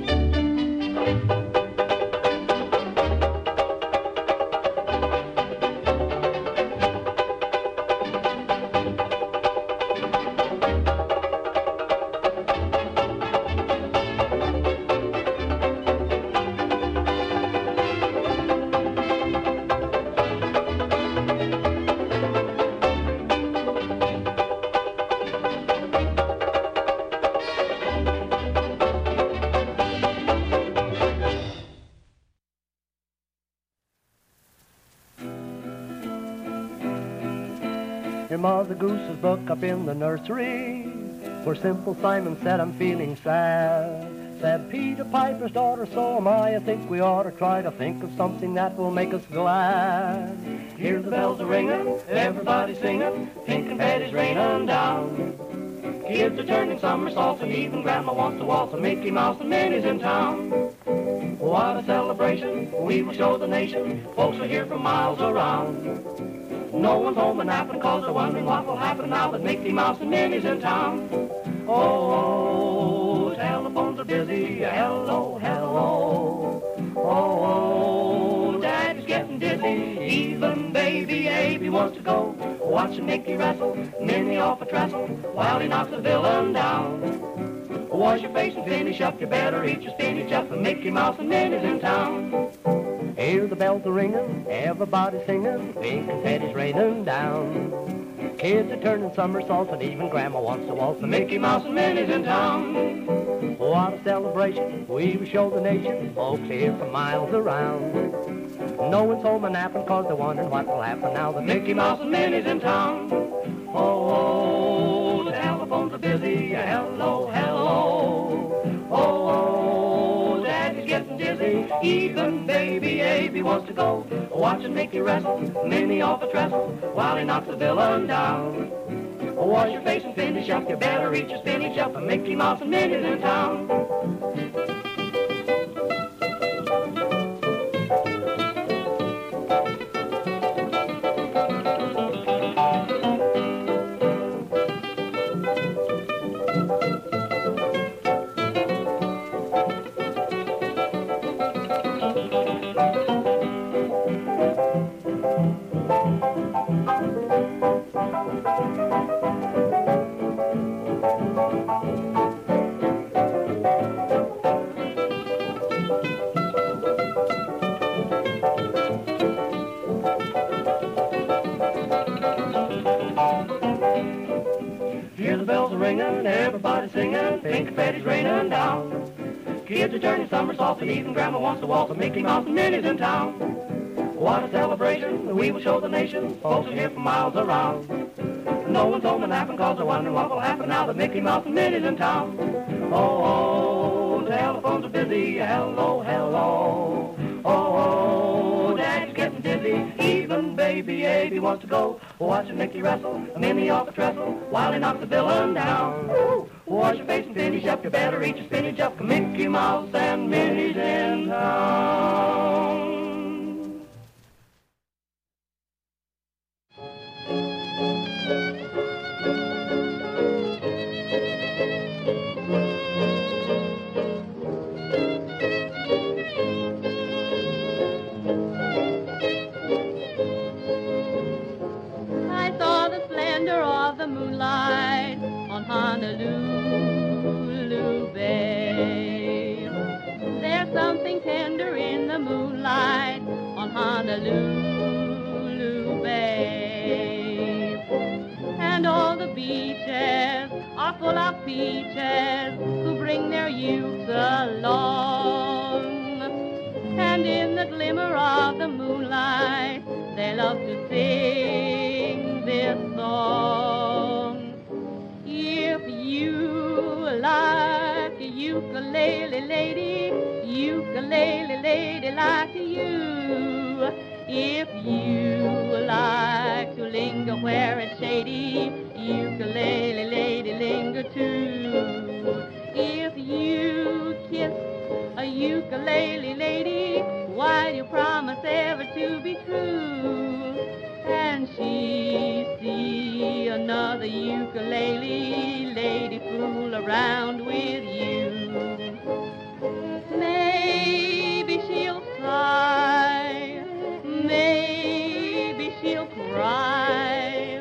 Your Mother Goose's book up in the nursery, where Simple Simon said, I'm feeling sad. Said Peter Piper's daughter, so am I think we ought to try to think of something that will make us glad. Hear the bells are ringing, everybody singing, pink confetti's raining down. Kids are turning somersaults, and even Grandma wants to waltz, and Mickey Mouse and Minnie's in town. What a celebration, we will show the nation, folks are here from miles around. No one's home and napping, cause they're wondering what will happen now that Mickey Mouse and Minnie's in town. Oh, telephones are busy, hello, hello. Oh, Daddy's getting dizzy, even baby Abby wants to go. Watching Mickey wrestle, Minnie off a trestle, while he knocks the villain down. Wash your face and finish up, you better eat your spinach up, and Mickey Mouse and Minnie's in town. Hear the bells are ringing, everybody singing, pink confetti's raining down. Kids are turning somersaults, and even Grandma wants to waltz, and Mickey Mouse and Minnie's in town. What a celebration, we will show the nation, folks here from miles around. No one's home and napping, cause they're wondering what will happen now that Mickey Mouse and Minnie's in town. Oh, the telephones are busy, hello, hello. Oh, Daddy's getting dizzy, even baby Abby wants to go. Watching Mickey wrestle, Minnie off a trestle, while he knocks the villain down. Wash your face and finish up. You better eat your spinach up. Mickey Mouse and Minnie's in town. Hear the bells are ringing, everybody singing, pink confetti's raining down. Kids are turning somersaults and even Grandma wants to waltz, and Mickey Mouse and Minnie's in town. What a celebration, we will show the nation, folks are here from miles around. No one's home and laughing cause they're wondering what will happen now that Mickey Mouse and Minnie's in town. Oh, oh, telephones are busy, hello, hello. Oh, Dad's getting dizzy, even baby Abby wants to go. Watching Mickey wrestle, Minnie off the trestle, while he knocks the villain down. Woo! Wash your face and finish up, you better eat your spinach up, Mickey Mouse and Minnie's in town. Moonlight on Honolulu Bay. There's something tender in the moonlight on Honolulu Bay. And all the beaches are full of peaches who bring their youths along. And in the glimmer of the moonlight they love to sing this song. If you like a ukulele lady, ukulele lady like you. If you like to linger where it's shady, ukulele lady linger too. If you kiss a ukulele lady, why do you promise ever to be true? And she see another ukulele lady fool around with you. Maybe she'll sigh, maybe she'll cry,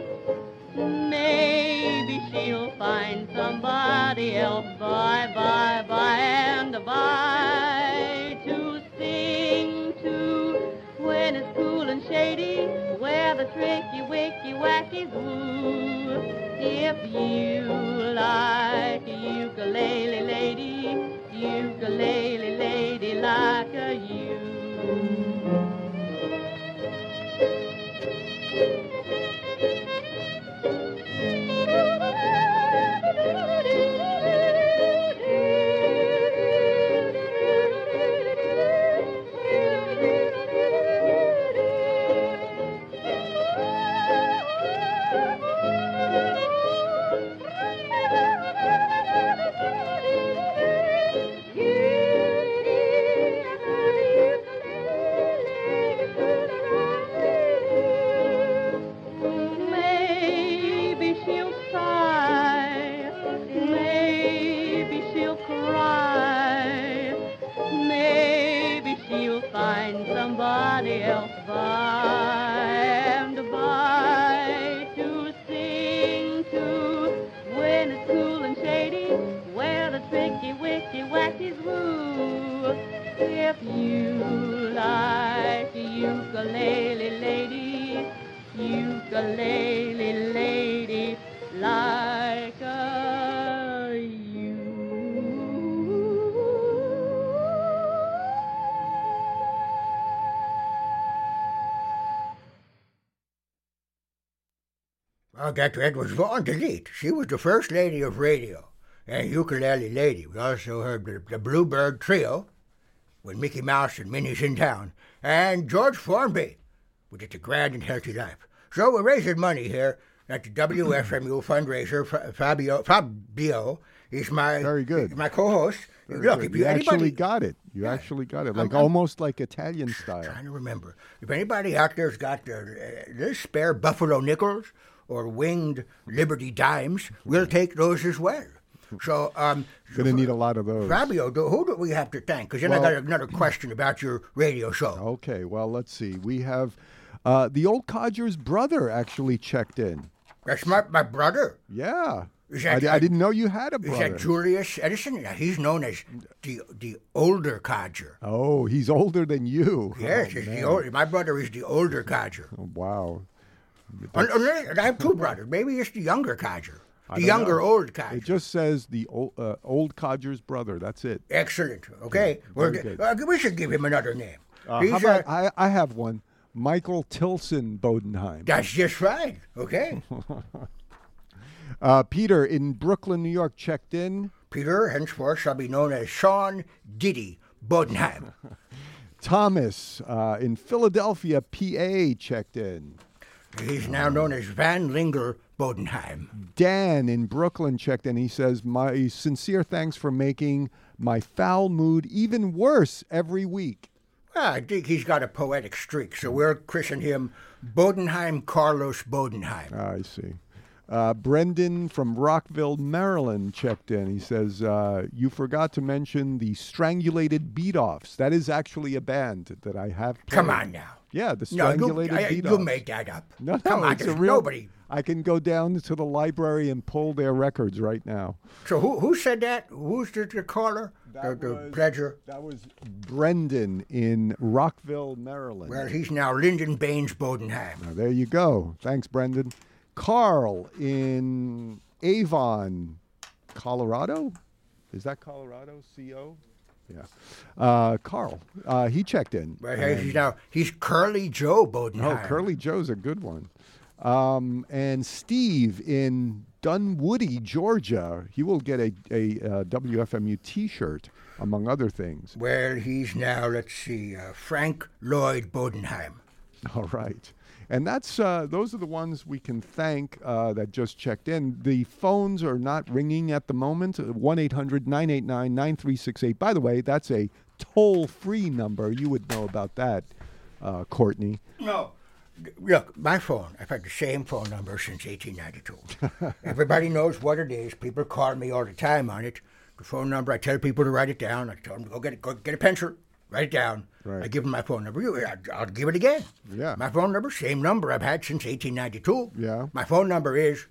maybe she'll find somebody else by and by to sing to when it's cool and shady, where the tricky, wicky, wackies woo. If you like a ukulele lady like a you. Somebody else by and by to sing to when it's cool and shady, where the tricky, wicky, wackies woo. If you like a ukulele lady like a you. Well, that's Edwards Vaughn Delete. She was the first lady of radio and ukulele lady. We also heard the Bluebird Trio with Mickey Mouse and Minnie's in Town, and George Formby with It's a Grand and Healthy Life. So we're raising money here at the WFMU fundraiser. Fabio is my very good. My co-host. Look, good. if you actually got it. You actually got it, almost like Italian style. I'm trying to remember. If anybody out there's got there's spare buffalo nickels or winged Liberty dimes, we'll take those as well. So, gonna need a lot of those. Fabio, who do we have to thank? Because then I got another question about your radio show. Okay, well, let's see. We have the old codger's brother actually checked in. That's my brother. Yeah. I didn't know you had a brother. Is that Julius Edison? Yeah, he's known as the older codger. Oh, he's older than you. Yes, my brother is the older codger. Oh, wow. I have two brothers. Maybe it's the younger codger. The younger old codger. It just says the old codger's brother. That's it. Excellent. Okay. We should give him another name. How about, I have one. Michael Tilson Bodenheim. That's just fine. Okay. Peter in Brooklyn, New York, checked in. Peter, henceforth, shall be known as Sean Diddy Bodenheim. Thomas in Philadelphia, PA, checked in. He's now known as Van Linger Bodenheim. Dan in Brooklyn checked in. He says, my sincere thanks for making my foul mood even worse every week. Well, I think he's got a poetic streak, so we'll christen him Bodenheim Carlos Bodenheim. I see. Brendan from Rockville, Maryland checked in. He says, you forgot to mention the Strangulated Beat-Offs. That is actually a band that I have played. Come on now. Yeah, the Strangulated Beat-Offs. You made that up. No, come on, it's a real, nobody. I can go down to the library and pull their records right now. So who said that? Who's the caller? The pledger? That was Brendan in Rockville, Maryland. Well, he's now Lyndon Baines Bodenheim. Now, there you go. Thanks, Brendan. Carl in Avon, Colorado. Is that Colorado? CO? Yeah. Carl, he checked in. Well, he's Curly Joe Bodenheim. Oh, Curly Joe's a good one. And Steve in Dunwoody, Georgia. He will get a WFMU T-shirt, among other things. Well, he's now, let's see, Frank Lloyd Bodenheim. All right. And that's those are the ones we can thank that just checked in. The phones are not ringing at the moment. 1-800-989-9368. By the way, that's a toll-free number. You would know about that, Courtney. No. Look, my phone, I've had the same phone number since 1892. Everybody knows what it is. People call me all the time on it. The phone number, I tell people to write it down. I tell them to go get a pencil, write it down. Right. I give them my phone number. I'll give it again. Yeah. My phone number, same number I've had since 1892. Yeah. My phone number is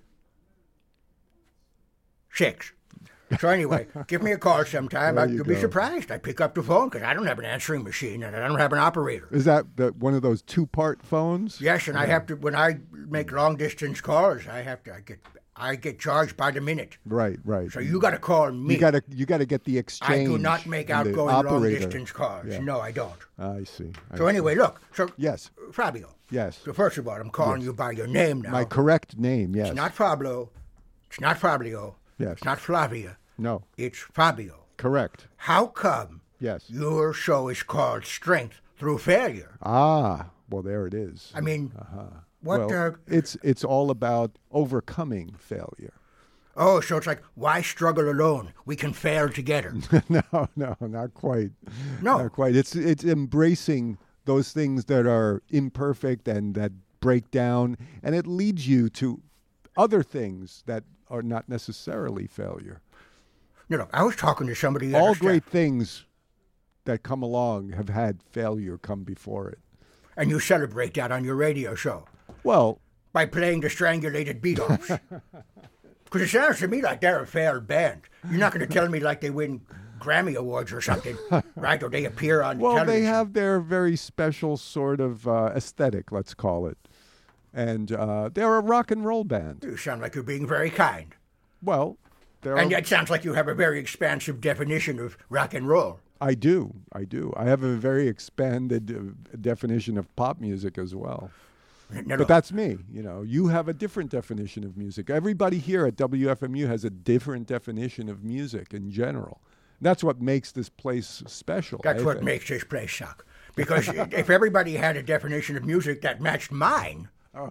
6. So anyway, give me a call sometime. You'll be surprised. I pick up the phone because I don't have an answering machine and I don't have an operator. Is that one of those 2-part phones? Yes, and I have to, when I make long distance calls, I get charged by the minute. Right. So you got to call me. You got to get the exchange. I do not make outgoing long distance calls. Yeah. No, I don't. I see. So anyway, look. So yes, Fabio. Yes. So first of all, I'm calling you by your name now. My correct name. Yes. It's not Fabio. It's not Fabio. Yes. It's not Flavia. No. It's Fabio. Correct. How come? Yes. Your show is called Strength Through Failure. Ah, well, there it is. I mean, it's all about overcoming failure. Oh, so it's like, why struggle alone? We can fail together. No, not quite. No. Not quite. It's embracing those things that are imperfect and that break down, and it leads you to other things that are not necessarily failure. I was talking to somebody. All great things that come along have had failure come before it. And you celebrate that on your radio show. Well, by playing the Strangulated Beat-Offs. Because it sounds to me like they're a failed band. You're not going to tell me like they win Grammy Awards or something, right? Or they appear on television. Well, they have their very special sort of aesthetic, let's call it. And they're a rock and roll band. You sound like you're being very kind. Well, and it sounds like you have a very expansive definition of rock and roll. I do. I have a very expanded definition of pop music as well. No. But that's me. You have a different definition of music. Everybody here at WFMU has a different definition of music in general. That's what makes this place special. That's what makes this place suck. Because if everybody had a definition of music that matched mine,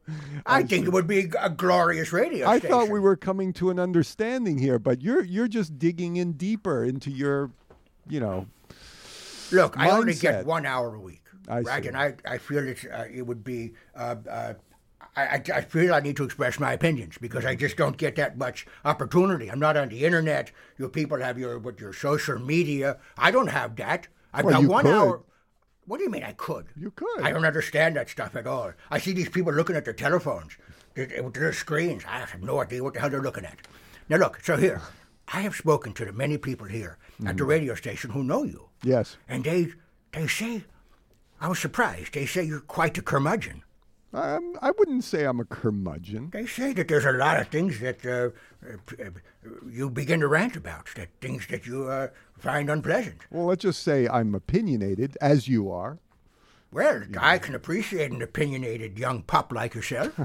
I think it would be a glorious radio I station. thought we were coming to an understanding here, but you're just digging in deeper into your, Look, I only mindset. get 1 hour a week, right? see. And I feel it would be. I feel I need to express my opinions because I just don't get that much opportunity. I'm not on the internet. You people have your social media. I don't have that. I've got 1 hour. What do you mean I could? You could. I don't understand that stuff at all. I see these people looking at their telephones, with their screens. I have no idea what the hell they're looking at. Now look, so here, I have spoken to the many people here at the radio station who know you. Yes. And they say, I was surprised. They say you're quite a curmudgeon. I wouldn't say I'm a curmudgeon. They say that there's a lot of things that you begin to rant about, that things that you find unpleasant. Well, let's just say I'm opinionated, as you are. Well, I can appreciate an opinionated young pup like yourself.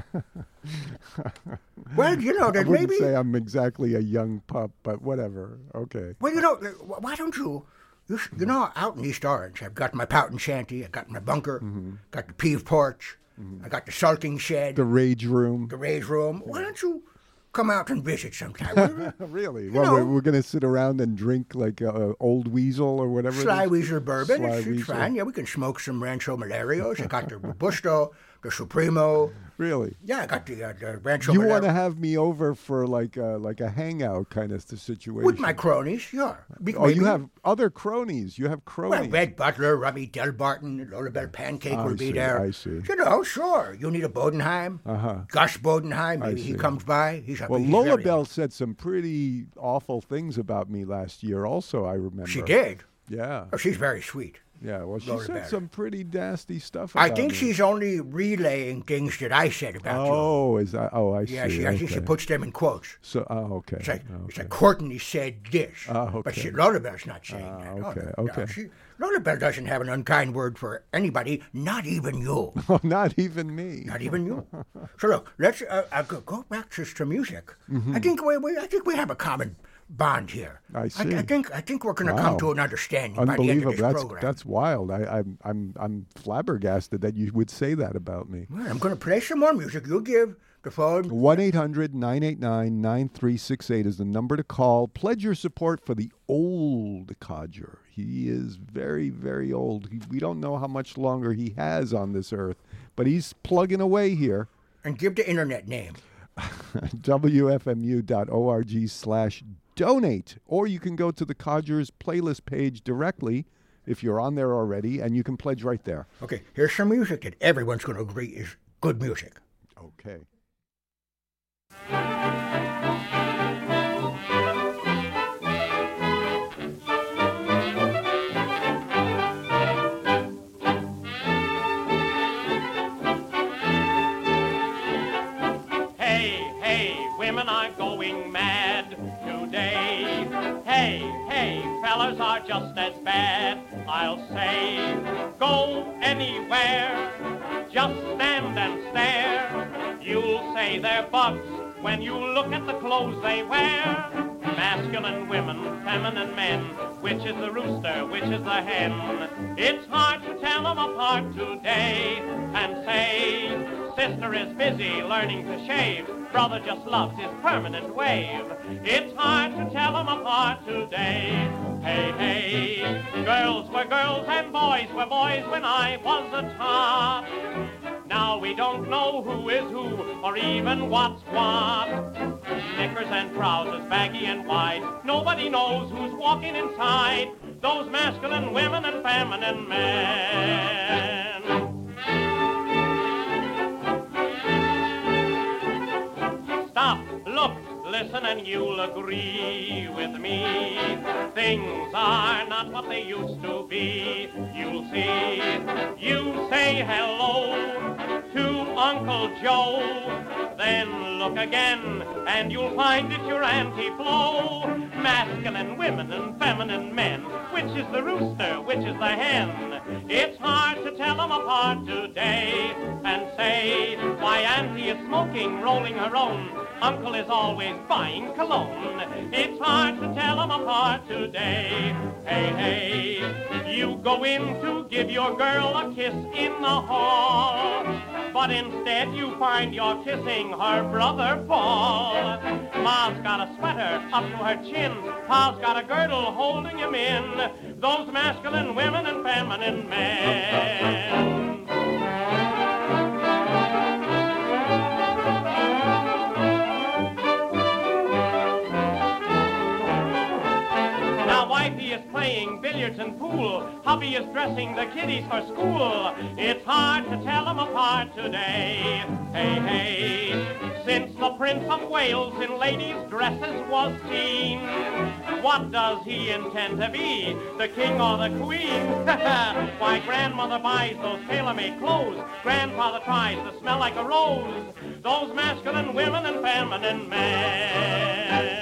Well, that I wouldn't maybe... say I'm exactly a young pup, but whatever. Okay. Well, why don't you... out in East Orange, I've got my pouting shanty, I've got my bunker, got the peeve porch, I got the sulking shed. The rage room. Why don't you come out and visit sometime? Really? Well, we're going to sit around and drink like Old Weasel or whatever. Sly Weasel bourbon. Sly It's Weasel. fine. Yeah, we can smoke some Rancho Malarios. I got the Robusto, the Supremo. Really? Yeah, I got the Rancho You Malarios. want to have me over for like a hangout kind of situation? With my cronies, sure. You have other cronies. You have cronies. Well, Red Butler, Robbie Delbarton, Lolabelle Pancake will be there. I see. Sure. You need a Bodenheim. Gus Bodenheim, maybe he comes by. He's Well, he's Lola very- Bell said some pretty awful things about me last year also, I remember. She did? Yeah. Oh, she's very sweet. Yeah, well, she Lola said Bell. some pretty nasty stuff about I think me. she's only relaying things that I said about you. Oh, is that? Oh, I Yeah, see. I think she okay. puts them in quotes. So, okay. It's like Courtney said this, Oh, but okay. Lola Bell's not saying that. okay, No, okay. Lola Bell doesn't have an unkind word for anybody, not even you. Oh, not even me. Not even you. So look, let's go back to some music. Mhm. I think we have a common bond here. I see. I think we're going to come to an understanding by the end Unbelievable. of this program. That's wild. I'm flabbergasted that you would say that about me. Well, I'm going to play some more music. You give the phone. 1-800-989-9368 is the number to call. Pledge your support for the old codger. He is very, very old. We don't know how much longer he has on this earth, but he's plugging away here. And give the internet name. WFMU.org/donate. Or you can go to the Codgers playlist page directly if you're on there already, and you can pledge right there. Okay, here's some music that everyone's going to agree is good music. Okay. Hey, women are going mad today. Hey, fellas are just as bad. I'll say, go anywhere, just stand and stare. You'll say they're bugs when you look at the clothes they wear. Masculine women, feminine men, which is the rooster, which is the hen? It's hard to tell them apart today and say, sister is busy learning to shave, brother just loves his permanent wave. It's hard to tell them apart today. Hey, girls were girls and boys were boys when I was a tot. Now we don't know who is who or even what's what. Knickers and trousers, baggy and wide. Nobody knows who's walking inside those masculine women and feminine men. Stop, look, listen, and you'll agree with me. Things are not what they used to be. You'll see. You say hello to Uncle Joe, then look again, and you'll find it's your Auntie Flo. Masculine women and feminine men, which is the rooster, which is the hen? It's hard to tell them apart today and say, why Auntie is smoking, rolling her own. Uncle is always buying cologne. It's hard to tell them apart today. Hey, you go in to give your girl a kiss in the hall, but instead you find you're kissing her brother Paul. Ma's got a sweater up to her chin, Pa's got a girdle holding him in. Those masculine women and feminine men. Wifey is playing billiards and pool. Hubby is dressing the kiddies for school. It's hard to tell them apart today. Hey, hey, since the Prince of Wales in ladies' dresses was seen, what does he intend to be, the king or the queen? Why, grandmother buys those tailor-made clothes. Grandfather tries to smell like a rose. Those masculine women and feminine men.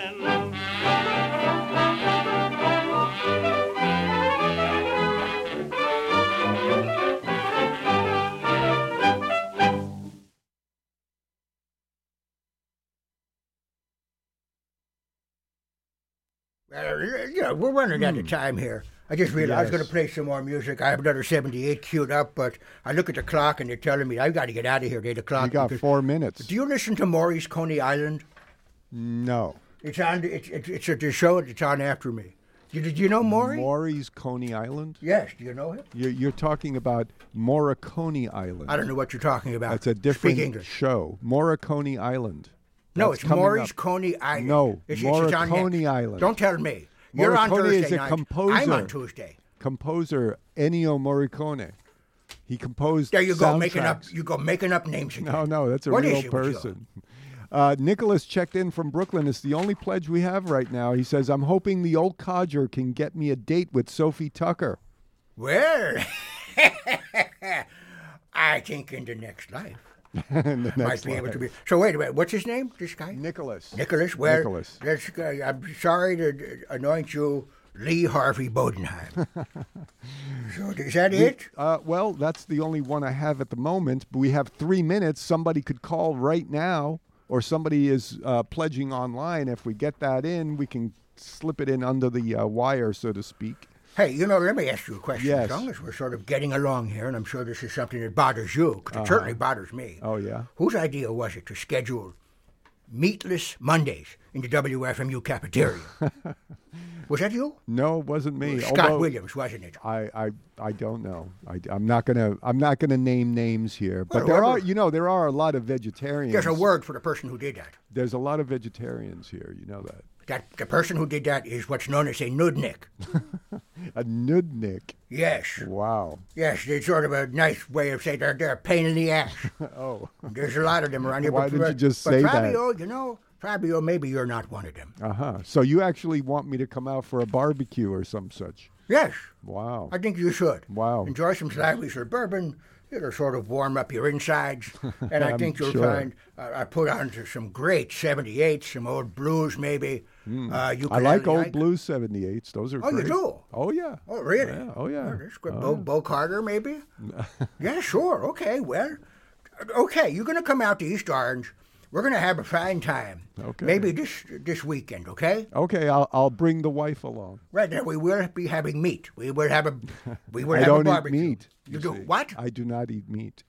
We're running out of time here. I just realized I was going to play some more music. I have another 78 queued up, but I look at the clock and they're telling me I've got to get out of here at 8 o'clock. You got 4 minutes. Do you listen to Maury's Coney Island? No. It's on. It's a show that's on after me. Did you know Maury? Maury's Coney Island? Yes. Do you know it? You're talking about Morricone Island. I don't know what you're talking about. That's a different show. Morricone Island. No, it's Maury's Coney Island. No, Morricone Island. Don't tell me. You're on Thursday is a night. composer. I'm on Tuesday. Composer Ennio Morricone. He composed. There you go, soundtracks. making up names again. No, that's a What real issue person. Nicholas checked in from Brooklyn. It's the only pledge we have right now. He says, "I'm hoping the old codger can get me a date with Sophie Tucker." Well, I think in the next life. Might be able to be. So wait a minute. What's his name? This guy? Nicholas. Well, Nicholas. I'm sorry to anoint you, Lee Harvey Bodenheim. So is that it? Well, that's the only one I have at the moment. But we have 3 minutes. Somebody could call right now, or somebody is pledging online. If we get that in, we can slip it in under the wire, so to speak. Hey, let me ask you a question. Yes. As long as we're sort of getting along here, and I'm sure this is something that bothers you, because it certainly bothers me. Oh, yeah? Whose idea was it to schedule meatless Mondays in the WFMU cafeteria? Was that you? No, it wasn't me. Scott Williams, wasn't it? I don't know. I'm not gonna name names here, but well, there are a lot of vegetarians. There's a word for the person who did that. There's a lot of vegetarians here. You know that. The person who did that is what's known as a nudnik. A nudnik? Yes. Wow. Yes, it's sort of a nice way of saying they're a pain in the ass. Oh. There's a lot of them around here. Why didn't you just say Fabio, that? Fabio, maybe you're not one of them. Uh-huh. So you actually want me to come out for a barbecue or some such? Yes. Wow. I think you should. Wow. Enjoy some lively suburban. It'll sort of warm up your insides. And I think you'll find I put on some great 78s, some old blues maybe. I like old blues 78s. Those are great. Oh, you do? Oh, yeah. Oh, really? Yeah. Oh, yeah. Oh, that's good. Bo Carter maybe? Yeah, sure. Okay, well. Okay, you're going to come out to East Orange. We're going to have a fine time. Okay. Maybe this weekend, okay? Okay, I'll bring the wife along. Right, then we will be having meat. We will have a barbecue. I don't eat meat. You do what? I do not eat meat.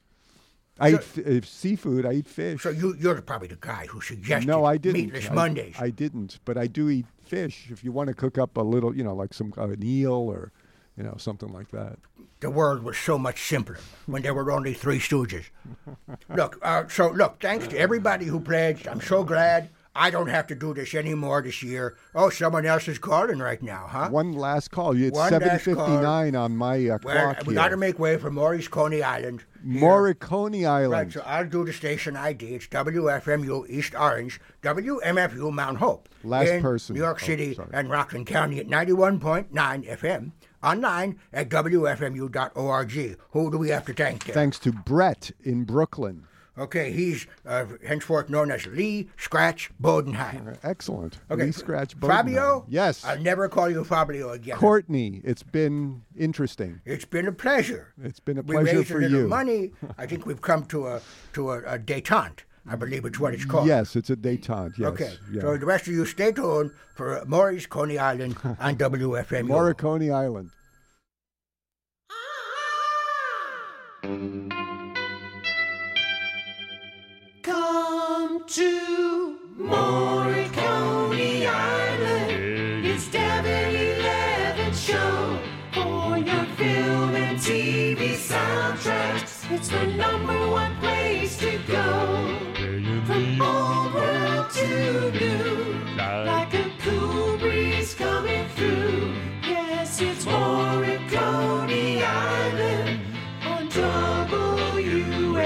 I eat seafood. I eat fish. So you're probably the guy who suggested no, I didn't. Meatless Mondays. I didn't, but I do eat fish. If you want to cook up a little, like some an eel or, something like that. The world was so much simpler when there were only three Stooges. Look, thanks to everybody who pledged. I'm so glad I don't have to do this anymore this year. Oh, someone else is calling right now, huh? One last call. It's 7:59 on my clock we got to make way for Maury's Coney Island. Morricone Island. Right, so I'll do the station ID. It's WFMU East Orange, WMFU Mount Hope. Last person. New York City and Rockland County at 91.9 FM. Online at WFMU.org. Who do we have to thank there? Thanks to Brett in Brooklyn. Okay, he's henceforth known as Lee Scratch Bodenheim. Excellent. Okay. Lee Scratch Bodenheim. Fabio? Yes. I'll never call you Fabio again. Courtney, it's been interesting. It's been a pleasure. It's been a pleasure for you. We raised a little money. I think we've come to a détente. I believe it's what it's called. Yes, it's a détente. Yes. Okay. Yeah. So the rest of you stay tuned for Maury's Coney Island on WFMU. Morricone Island. to Morricone Island. It's Devon 11 show for your film and TV soundtracks. It's the #1 place to go. From old world to new, like a cool breeze coming through. Yes, it's Morricone Island on WFMU.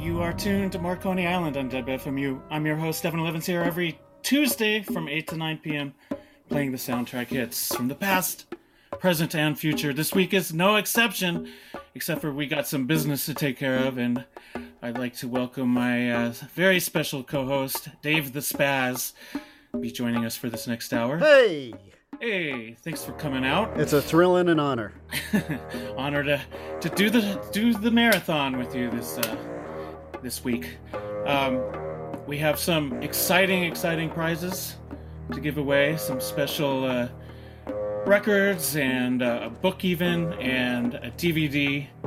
You are tuned to Marconi Island on WFMU. I'm your host, Evan Levins, here every Tuesday from 8 to 9 p.m., playing the soundtrack hits from the past, present, and future. This week is no exception, except for we got some business to take care of, and I'd like to welcome my very special co-host, Dave the Spaz, be joining us for this next hour. Hey! Hey, thanks for coming out. It's a thrill and an honor. Honor to do the marathon with you this week. We have some exciting prizes to give away, some special records and a book even, and a DVD